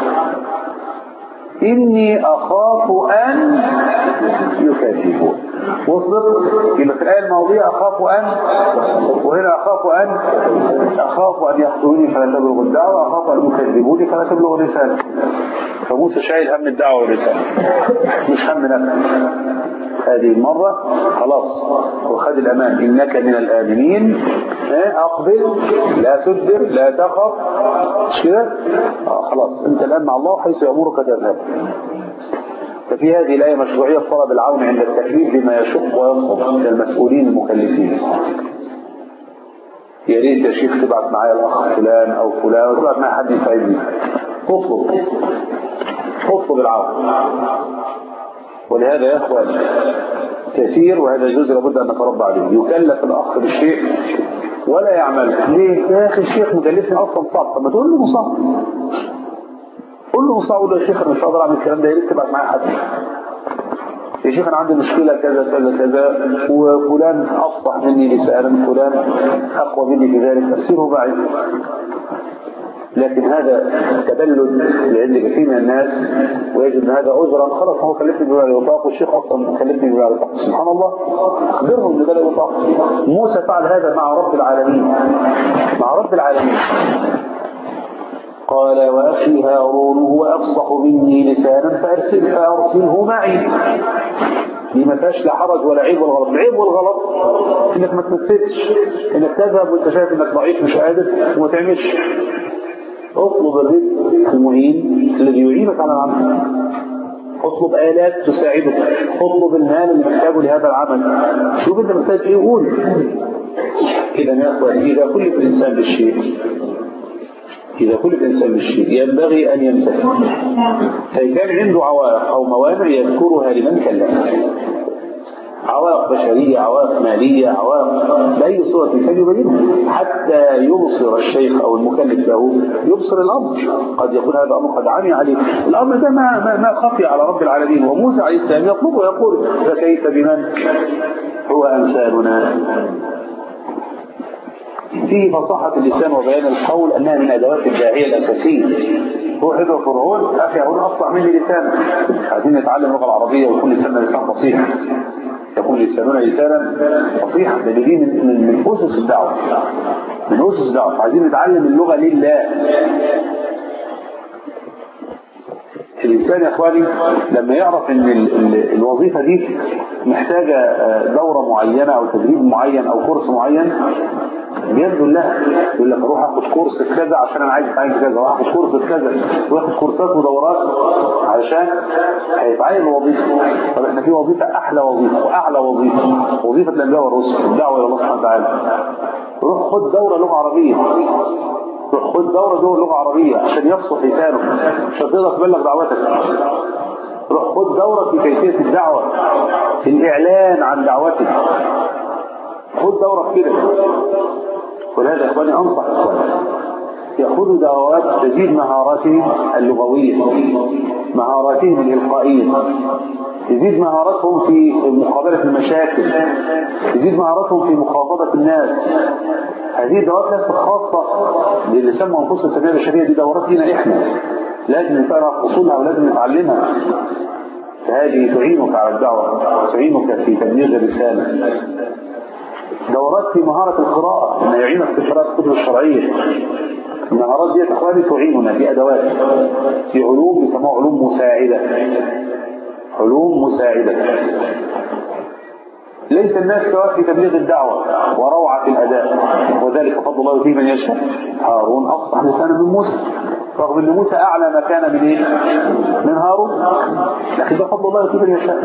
إني أخاف أن يكذبون. وصلت؟ يبقى في الآية الماضية أخاف أن، وهنا أخاف أن يقتلوني فلا تبلغ الدعوة، أخاف أن يكذبوني فلا تبلغ الرسالة. فموسى شايل هم الدعوة والرسالة مش هم نفسه. هذه المرة خلاص وخذ الأمان. إنك من الآمنين. أقبل لا تدبر لا تخف مش كده. خلاص أنت الآن مع الله حيث يأمرك تذهب. ففي هذه الآية مشروعية طلب العون عند التكليف بما يشق ويصعب من المسؤولين المكلفين. يا ريت يا شيخ تبعت معايا الأخ فلان أو فلان وتبعت معايا حد يساعدني. اطلب العون. ولهذا يا اخوان كثير، وهذا جزء لابد ان نتربى عليه، يكلف الاخ بالشيء ولا يعمله. ليه؟ يا اخي الشيخ مكلفني اصلا صعب. طب ما تقول له مصعب، قول له مصعب. يا شيخ انا مش هقدر اعمل الكلام ده، يا ريت تبعت معايا حد. يا شيخ انا عندي مشكله كذا كذا كذا وفلان افصح مني لسانا، فلان اقوى مني في ذلك، ارسله بعيد. لكن هذا تبلد لعند كثير من الناس، ويجب ان هذا عذرا. خلاص هو كلفني بما لا يطاق، والشيخ اصلا كلفني بما لا يطاق. سبحان الله، اخبرهم بما لا يطاق. موسى فعل هذا مع رب العالمين. قال واخي هارون هو افصح مني لسانا فارسله معي. دي ما فيهاش لا حرج ولا عيب ولا غلط. العيب والغلط انك ما تنفذش، انك تذهب وانت شايف انك ضعيف مش قادر وما تعملش. اطلب الرزق المعين الذي يعينك على العمل. اطلب آلات تساعدك. اطلب المال اللي تحتاجه لهذا العمل. شوف انت محتاج ايه قول. اذا يا اخوان اذا كلف الانسان بالشيء ينبغي ان يمتثل. فإن كان عنده عوائق او موانع يذكرها لمن كلمه. عوائق بشرية، عوائق مالية، عوائق بأي صورة كان يبينها حتى يبصر الشيخ أو المكلف له يبصر الأمر. قد يكون هذا أمر قد عمي عليه. الأمر ده ما خفي على رب العالمين. وموسى عليه السلام يطلبه ويقول فكيف بمن هو أمثالنا. فيه فصاحة اللسان وبيان القول أنها من أدوات الداعية الأساسية. هو حضر فرعون أخي هارون أفصح مني لسان. عايزين نتعلم اللغة العربية ويكون لساننا لسان فصيح. يكون لساننا لسانا فصيحا. ده دي من أسس الدعوة. عايزين نتعلم اللغة لله. الإنسان يا إخواني لما يعرف أن الوظيفة دي محتاجة دورة معينة أو تدريب معين أو كورس معين يبذل لها. يقول لك أروح أخذ كورس في كذا عشان أنا عايز أتعين في كذا، وأخذ كورس في كذا، وأخذ كورسات ودورات علشان هيتعين الوظيفة. طب إحنا في وظيفة أحلى وظيفة وأعلى وظيفة الأنبياء والرسل، الدعوة إلى الله سبحانه وتعالى. روح خد دورة لغة عربية. خد دورة لغة عربية عشان يفصح لسانه، عشان تقدر تبلغ دعوتك. روح خد دورة في كيفية الدعوة، في الإعلان عن دعوتك. خد دورة في كده. ولهذا إخواني أنصح إخواني يأخذوا دعوات تزيد مهاراتهم اللغوية، مهاراتهم الإلقائية، يزيد مهاراتهم في مقابلة المشاكل، يزيد مهاراتهم في مخاطبة الناس. هذه الدورات ليست خاصة للي سموا أنفسهم التنمية البشرية، دي دورات لنا إحنا لازم نعرف أصولها ولازم نتعلمها. فهذه تعينك على الدعوة، تعينك في تبليغ الرسالة. دورات في مهارة القراءة، إنه يعينك في قراءة الكتب الشرعية. المهارات دي يا إخواني تعيننا، دي أدوات، في علوم بيسموها علوم مساعدة، علوم مساعدة. ليس الناس سواء في تبليغ الدعوة وروعة الأداء، وذلك فضل الله فيه من يشاء. هارون أفصح لسانا من موسى، رغم أن موسى أعلى مكانة من إيه؟ من هارون، لكن ده فضل الله فيه من يشاء.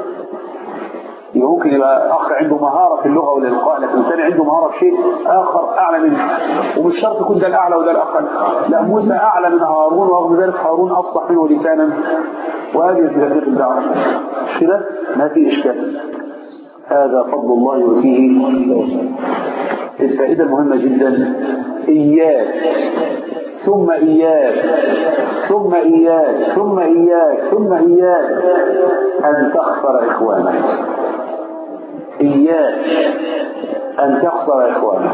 ممكن يبقى أخ عنده مهارة في اللغة والإلقاء، لكن الثاني عنده مهارة في شيء آخر أعلى منه، ومش شرط يكون ده الأعلى وده الأقل. لا، موسى أعلى من هارون، ورغم ذلك هارون أفصح منه لسانا، وهذه في تبليغ الدعوة كده ما في إشكال. هذا فضل الله يؤتيه. الفائدة المهمة جدا، إياك ثم إياك ثم إياك ثم إياك ثم إياك أن تخسر إخوانك. إياك أن تخسر إخوانك،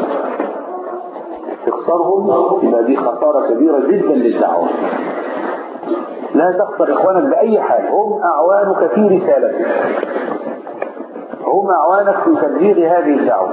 تخسرهم يبقى دي خسارة كبيرة جدا للدعوة. لا تخسر إخوانك بأي حال، هم أعوانك في رسالتك، هم أعوانك في تبليغ هذه الدعوة.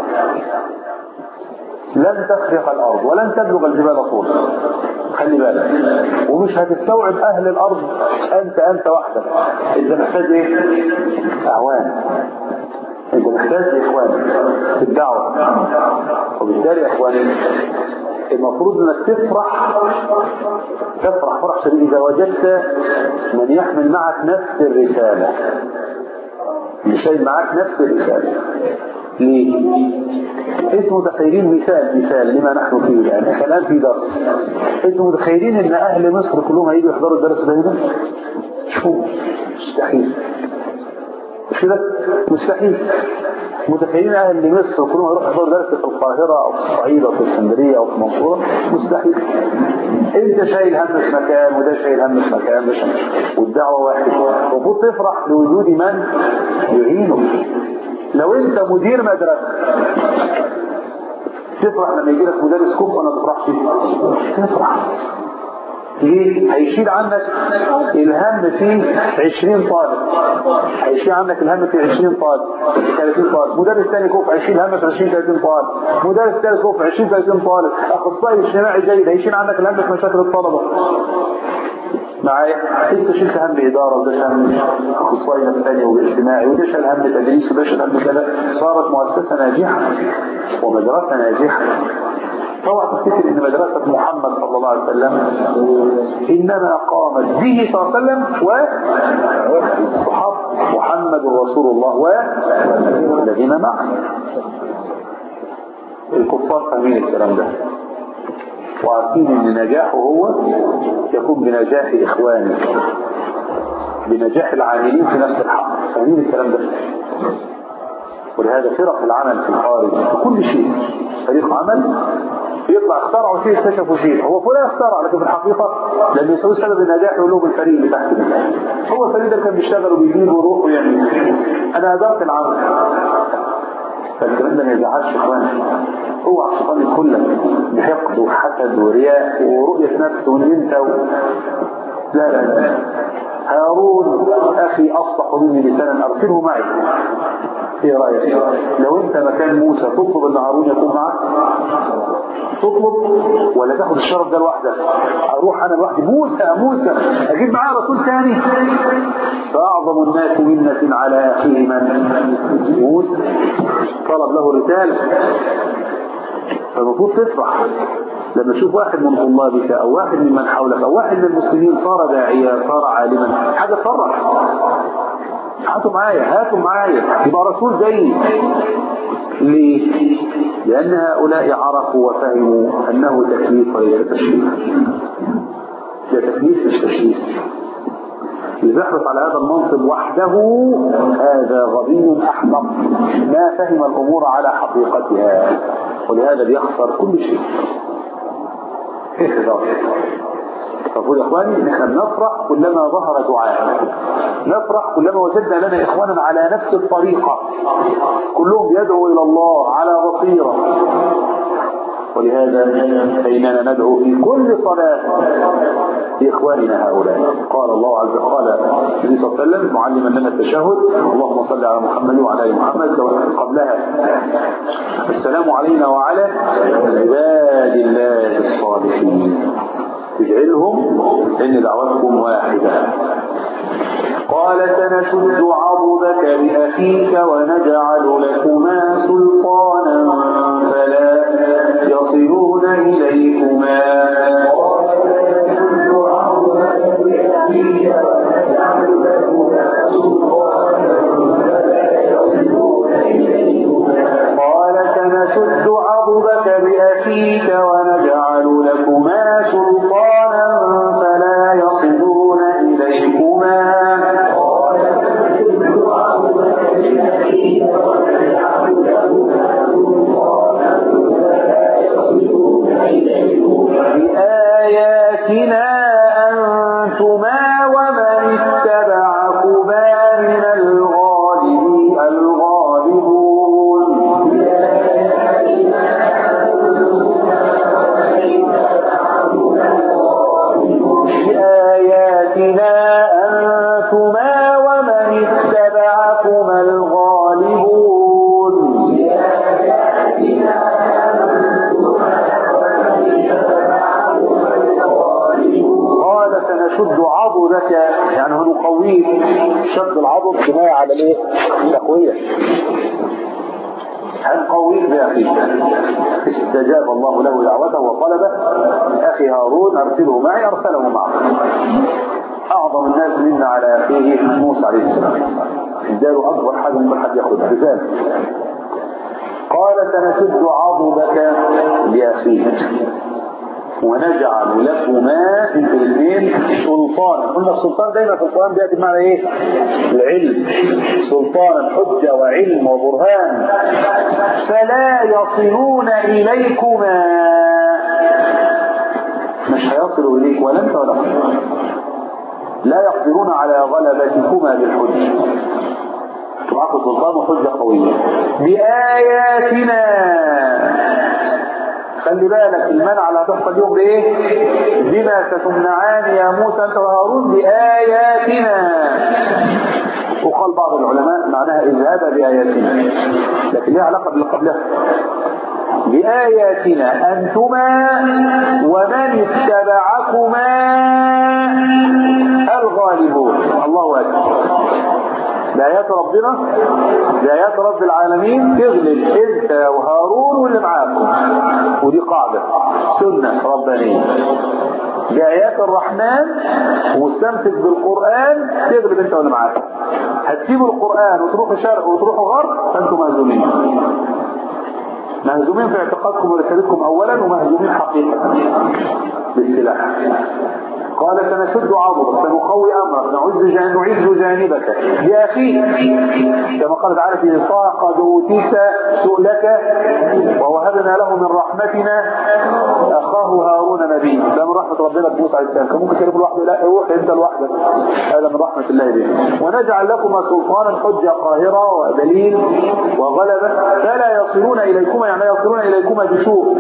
لن تخرق الأرض ولن تبلغ الجبال طولا، خلي بالك، ومش هتستوعب أهل الأرض أنت وحدك. أنت محتاج إيه؟ أعوان، أنت محتاج إخوان في الدعوة. وبالتالي يا إخواني المفروض أنك تفرح فرح شديد إذا وجدت من يحمل معك نفس الرسالة، يشيل معك نفس الرسالة. ليه؟ انتم متخيلين مثال لما نحن فيه الآن. احنا الآن في درس، انتم متخيلين ان اهل مصر كلهم هيجوا يحضروا الدرس ده هنا؟ شو مستحيل، مش كده؟ مستحيل. متخيلين اهل مصر كلهم هيروحوا يحضروا درس في القاهرة او في الصعيد او في اسكندرية او في منصورة؟ مستحيل. انت شايل هم في مكان وده شايل هم في مكان، والدعوة واحد. المفروض تفرح لوجود من يعينك. لو انت مدير مدرسة تفرح لما يجي لك مدرس كوب، ولا تفرحش؟ تفرح. ليه؟ هيشيل عنك الهم في 20 طالب، هيشيل عنك الهم في 20 طالب 30 طالب. مدرس ثاني كوب هيشيل همك في 20 30 طالب. مدرس ثالث كوب في 20 30 طالب. اخصائي اجتماعي جيد هيشيل عنك الهم في مشاكل الطلبة معايا. انت شلت هم إدارة، وده شال هم اخصائي نفساني واجتماعي، وده شال هم تدريس، وده شال هم كذا. صارت مؤسسة ناجحة ومدرسة ناجحة. طبعا تفتكر ان مدرسة محمد صلى الله عليه وسلم انما قامت به صلى الله عليه وسلم والصحابة، محمد رسول الله والذين معه. الكفار فاهمين الكلام ده وعارفين ان نجاحه هو يكون بنجاح اخوانه، بنجاح العاملين في نفس الحق. فاهمين الكلام ده. ولهذا فرق العمل في الخارج كل شيء، فريق عمل يطلع اخترعوا شيء اكتشفوا شيء، هو فلان اخترع، لكن في الحقيقة لما يسوي سبب النجاح يقول لهم الفريق اللي تحت ده. هو الفريق ده كان بيشتغل وبيجيب ويروح ويعمل، انا ادارت العمل. فالكلام ده ما يزعلش اخواني. هو الشيطان يدخل لك بحقد وحسد ورياء ورؤية نفس وان انت لا. هارون اخي افصح مني لسانا، ارسله معي. ايه رايك لو انت مكان موسى تطلب ان هارون يكون معك؟ تطلب ولا تاخد الشرف ده لوحدك؟ اروح انا لوحدي موسى اجيب معاه رسول ثاني؟ فاعظم الناس منة على اخيه من موسى، طلب له رسالة. فالمفروض تفرح لما تشوف واحد من طلابك او واحد ممن حولك او واحد من المسلمين صار داعيا، صار عالما، حاجة تفرح. هاتوا معايا يبقى رسول زي. ليه؟ لأن هؤلاء عرفوا وفهموا أنه تكليف وليس تشريف. ده تكليف مش تشريف. اللي بيحرص على هذا المنصب وحده هذا غبي أحمق، ما فهم الأمور على حقيقتها. ولهذا بيخسر كل شيء. فقول يا إخواني نحن نفرح كلما ظهر دعاء، نفرح كلما وجدنا لنا إخوانا على نفس الطريقة كلهم بيدعوا إلى الله على بصيرة. ولهذا فإننا ندعو في كل صلاة لإخواننا هؤلاء. قال الله عز وجل قال النبي صلى الله عليه وسلم معلما لنا التشهد اللهم صل على محمد وعلى آل محمد قبلها السلام علينا وعلى عباد الله الصالحين تجعلهم إن دعوتكم واحدة. قال سنشد عضدك بأخيك ونجعل لكما سلطانا فلا يصلون إليكما. قال سنشد عضدك بأخيك ونجعل لكما سلطانا فلا يصلون إليكما. بآياتنا أنتما ومن اتبعكما من الغالبون. بآياتنا أنتما ومن اتبعكما الغالبون. قال سنشد عضدك يعني هنقويك. شد العضد كناية على الايه؟ التقوية. هنقويك بأخيك. استجاب الله له دعوته وطلبه أخي هارون أرسله معي أرسله معه. أعظم الناس منا على أخيه موسى عليه السلام اداله أكبر حاجة ممكن حد ياخدها رسالة. قال سنشد عضدك بأخيك ونجعل لكما انتوا الاثنين سلطانا. قلنا السلطان دايما في القرآن بيأتي بمعنى ايه؟ العلم. سلطانا حجة وعلم وبرهان. فلا يصلون إليكما مش هيصلوا إليك ولا انت ولا هم. لا يقدرون على غلبتكما بالحجة. معكم سلطان وحجة قوية. بآياتنا خلي بالك المنع اللي هتحصل يوم بايه؟ بما ستمنعان يا موسى انت وهارون بآياتنا. وقال بعض العلماء معناها اذهبا بآياتنا لكن لها علاقة باللي قبلها. بآياتنا أنتما ومن اتبعكما الغالبون. الله أكبر. بآيات ربنا بآيات رب العالمين تغلب انت وهارون واللي معاكم. ودي قاعدة سنة ربانية. بآيات الرحمن ومستمسك بالقرآن تغلب انت واللي معاكم. هتسيبوا القرآن وتروحوا شرق وتروحوا غرب فانتم مهزومين. مهزومين في اعتقادكم ورسالتكم اولا ومهزومين حقيقة بالسلاح. قال سنشد عضدك سنقوي امرك نعز جانبك بأخيك كما قال تعالى في قد اوتيت سؤلك ووهبنا له من رحمتنا اخاه هارون نبيا. ده من رحمة ربنا بموسى عليه السلام. كان ممكن كلمه لوحده لا روح انت لوحدك. هذا من رحمة الله به. ونجعل لكما سلطانا حجة قاهرة ودليل وغلبة فلا يصلون اليكما يعني يصلون اليكما بسوء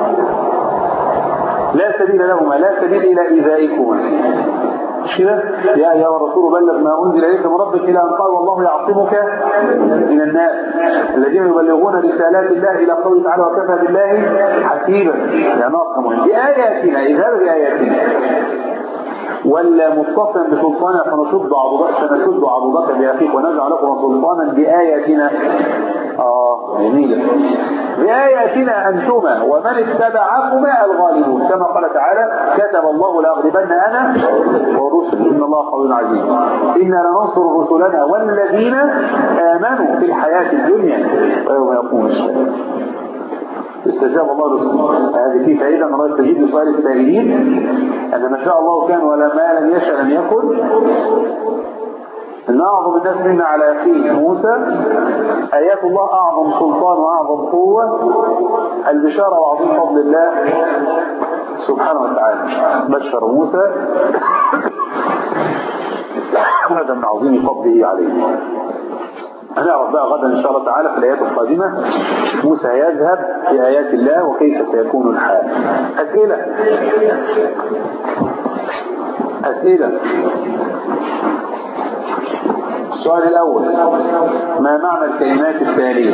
لا سبيل لهما لا سبيل إلى إيذائكما. كده يا أيها الرسول بلغ ما أنزل إليك من ربك إلى أن قال والله يعصمك من الناس الذين يبلغون رسالات الله إلى قوله تعالى وكفى بالله حسيبا. يعني ناصر بآياتنا إذهب بآياتنا ولا متصلا بسلطاننا فنشد عضدك بأخيك ونجعل لكم سلطانا بآياتنا. جميلة. بآياتنا أنتما ومن اتبعكما الغالبون كما قال تعالى كتب الله لأغلبن أنا ورسل إن الله قوي عزيز. إنا لننصر رسلنا والذين آمنوا في الحياة الدنيا ويوم يقوم الشهداء. استجاب الله رسوله. هذه فيه فائدة من رأي تجيب لسؤال السائلين أن ما شاء الله كان ولا ما لم يشأ لم يكن. إن أعظم الناس منا على أخيه موسى آيات الله أعظم سلطان وأعظم قوة البشارة وعظيم فضل الله سبحانه وتعالى. بشر موسى هذا من عظيم فضله عليه. هنعرف بقى غدا إن شاء الله تعالى في الآيات القادمة موسى يذهب بآيات الله وكيف سيكون الحال. أسئلة. السؤال الأول: ما معنى الكلمات التالية؟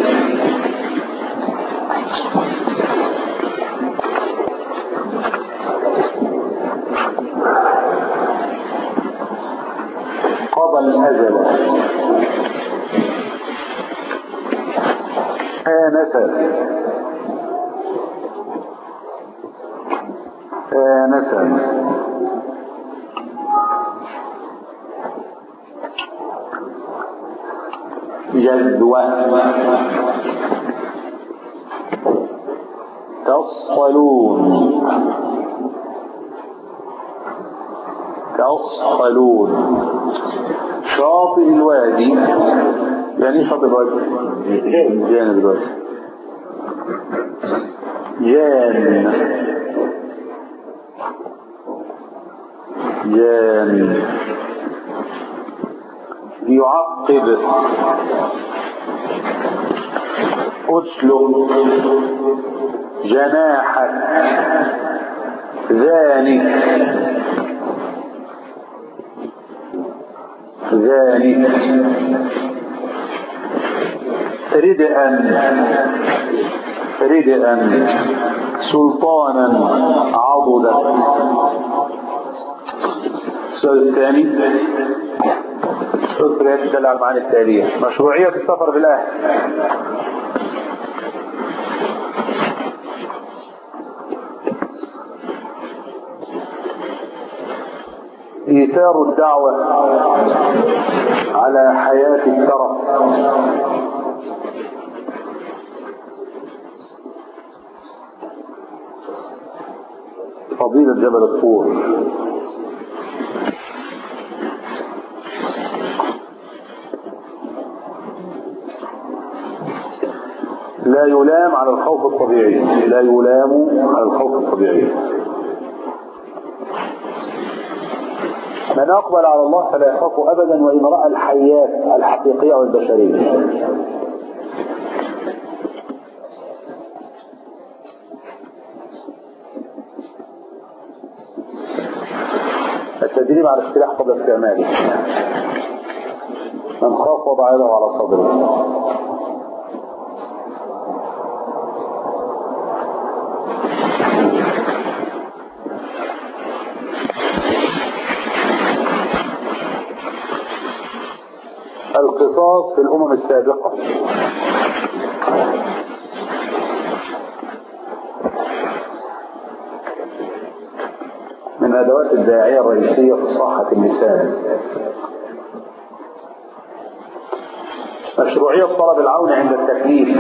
قضى الأجل، آنس، جذوة، تصطلون، شاطئ الوادي. يعني شاطئ الوادي؟ جانب الوادي، جان، يعقب، أسلم، جناحك، ذلك، ردءا، سلطانا، عضدا. السؤال الثاني: اذكر هذه تدل على المعاني التالية. مشروعية السفر بالأهل. إيثار الدعوة على حياة الترف. فضيلة جبل الطور. لا يلام على الخوف الطبيعي، لا يلام على الخوف الطبيعي. من أقبل على الله فلا يخاف أبدا وإن رأى الحياة الحقيقية والبشرية. التدريب على السلاح قبل استعماله. من خاف وضع يده على صدره. القصاص في الأمم السابقة. من أدوات الداعية الرئيسية في صحة اللسان. مشروعية طلب العون عند التكليف.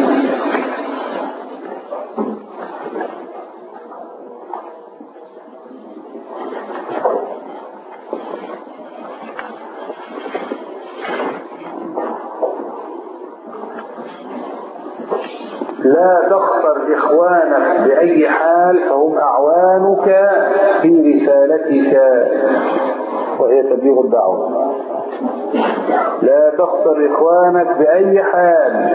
لا تخسر إخوانك بأي حال فهم أعوانك في رسالتك وهي تبليغ الدعوة. لا تخسر إخوانك بأي حال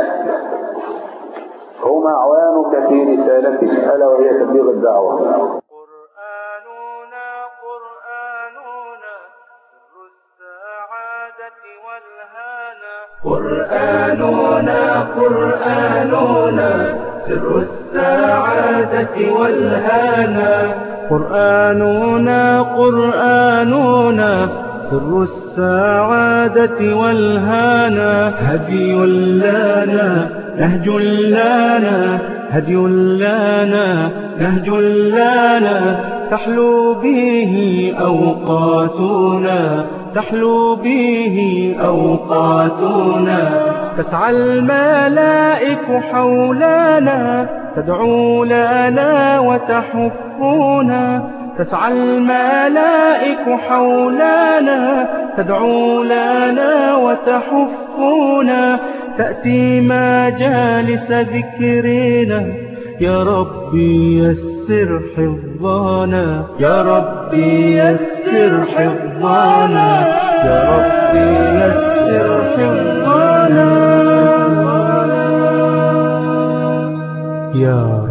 هم أعوانك في رسالتك ألا وهي تبليغ الدعوة.
قرآننا سر السعادة والهانا. قرآننا سر السعادة والهانا. هدي لنا نهج لنا تحلو به أوقاتنا تسعى الملائك حولنا تدعو لنا وتحفنا تسعى الملائك حولنا تدعو لنا وتحفنا تأتي مجالس ذكرنا يا ربي يسر حفظنا يا ربي يسر حفظنا يا ربي يسر حفظنا يا